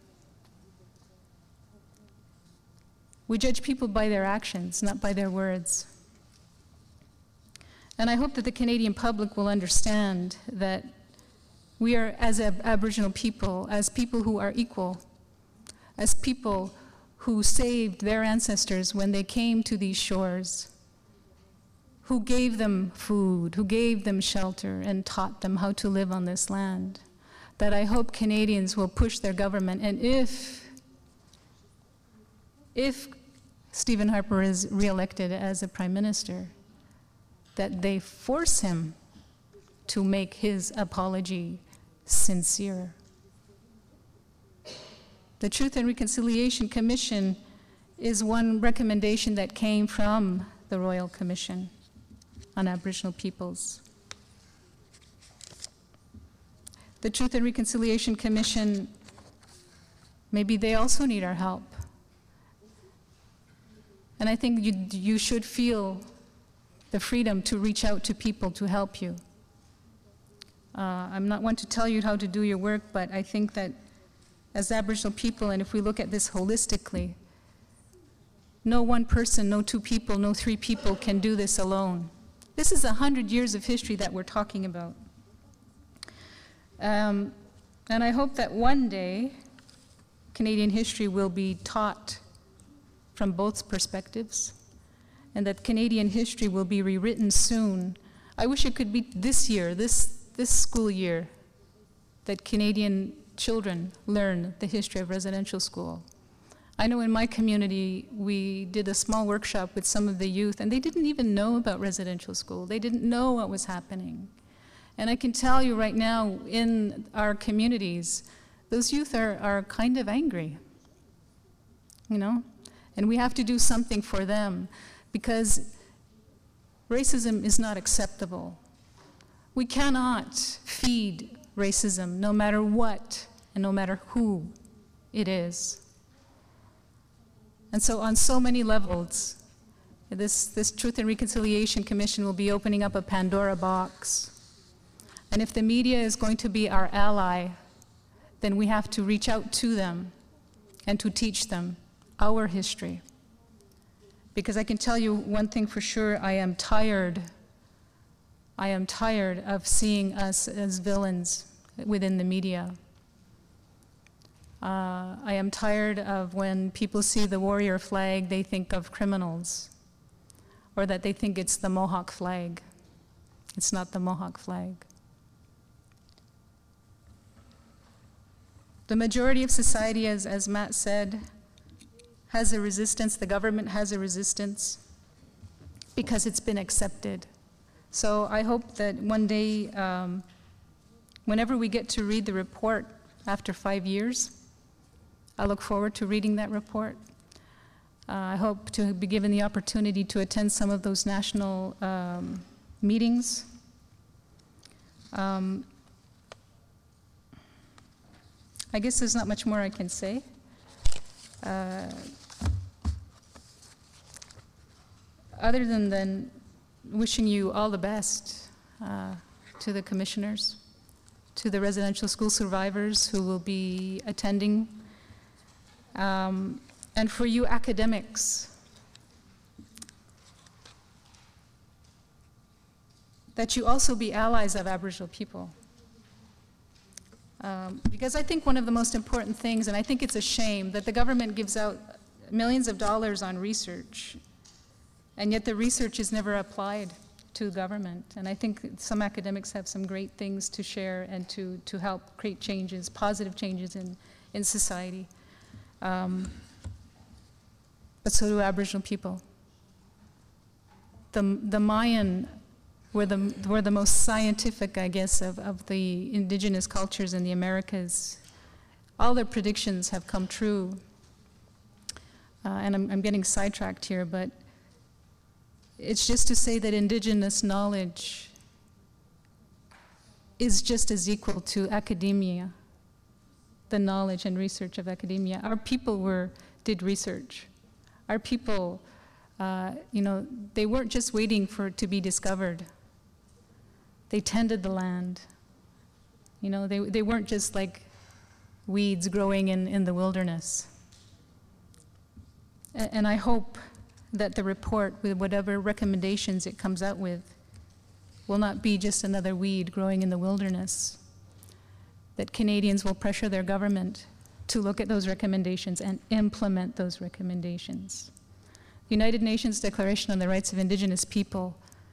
Speaker 7: We judge people by their actions, not by their words. And I hope that the Canadian public will understand that we are, as Ab- Aboriginal people, as people who are equal, as people who saved their ancestors when they came to these shores, who gave them food, who gave them shelter, and taught them how to live on this land, that I hope Canadians will push their government, and if, if Stephen Harper is re-elected as a Prime Minister, that they force him to make his apology sincere. The Truth and Reconciliation Commission is one recommendation that came from the Royal Commission on Aboriginal Peoples. The Truth and Reconciliation Commission, maybe they also need our help. And I think you, you should feel the freedom to reach out to people to help you. Uh, I'm not one to tell you how to do your work, but I think that as Aboriginal people, and if we look at this holistically, no one person, no two people, no three people can do this alone. This is a hundred years of history that we're talking about. Um, and I hope that one day Canadian history will be taught from both perspectives, and that Canadian history will be rewritten soon. I wish it could be this year, this, this school year, that Canadian children learn the history of residential school. I know in my community, we did a small workshop with some of the youth, and they didn't even know about residential school. They didn't know what was happening. And I can tell you right now, in our communities, those youth are, are kind of angry, you know? And we have to do something for them, because racism is not acceptable. We cannot feed racism, no matter what and no matter who it is. And so on so many levels, this, this Truth and Reconciliation Commission will be opening up a Pandora box. And if the media is going to be our ally, then we have to reach out to them and to teach them our history. Because I can tell you one thing for sure, I am tired, I am tired of seeing us as villains, within the media. Uh, I am tired of when people see the warrior flag, they think of criminals, or that they think it's the Mohawk flag. It's not the Mohawk flag. The majority of society, as, as Matt said, has a resistance. The government has a resistance because it's been accepted. So I hope that one day, um, whenever we get to read the report after five years, I look forward to reading that report. Uh, I hope to be given the opportunity to attend some of those national um, meetings. Um, I guess there's not much more I can say. Uh, other than then wishing you all the best uh, to the commissioners, to the residential school survivors who will be attending, um, and for you academics, that you also be allies of Aboriginal people. Um, because I think one of the most important things, and I think it's a shame, that the government gives out millions of dollars on research, and yet the research is never applied to government. And I think some academics have some great things to share and to, to help create changes, positive changes in, in society. Um, but so do Aboriginal people. The, the Mayan were the, were the most scientific, I guess, of, of the indigenous cultures in the Americas. All their predictions have come true. Uh, and I'm, I'm getting sidetracked here, but it's just to say that indigenous knowledge is just as equal to academia, the knowledge and research of academia. Our people were, did research. Our people, uh, you know, they weren't just waiting for it to be discovered. They tended the land. You know, they, they weren't just like weeds growing in, in the wilderness. And, and I hope that the report, with whatever recommendations it comes out with, will not be just another weed growing in the wilderness. That Canadians will pressure their government to look at those recommendations and implement those recommendations. The United Nations Declaration on the Rights of Indigenous People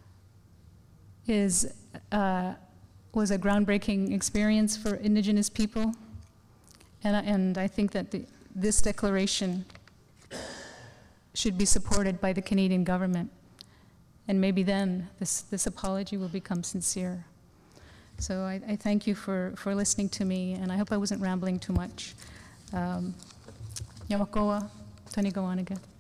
Speaker 7: is, uh, was a groundbreaking experience for Indigenous people. And, and I think that the, this declaration should be supported by the Canadian government. And maybe then this, this apology will become sincere. So I, I thank you for, for listening to me, and I hope I wasn't rambling too much. Um, Yamakoa, Tony Gawanaga.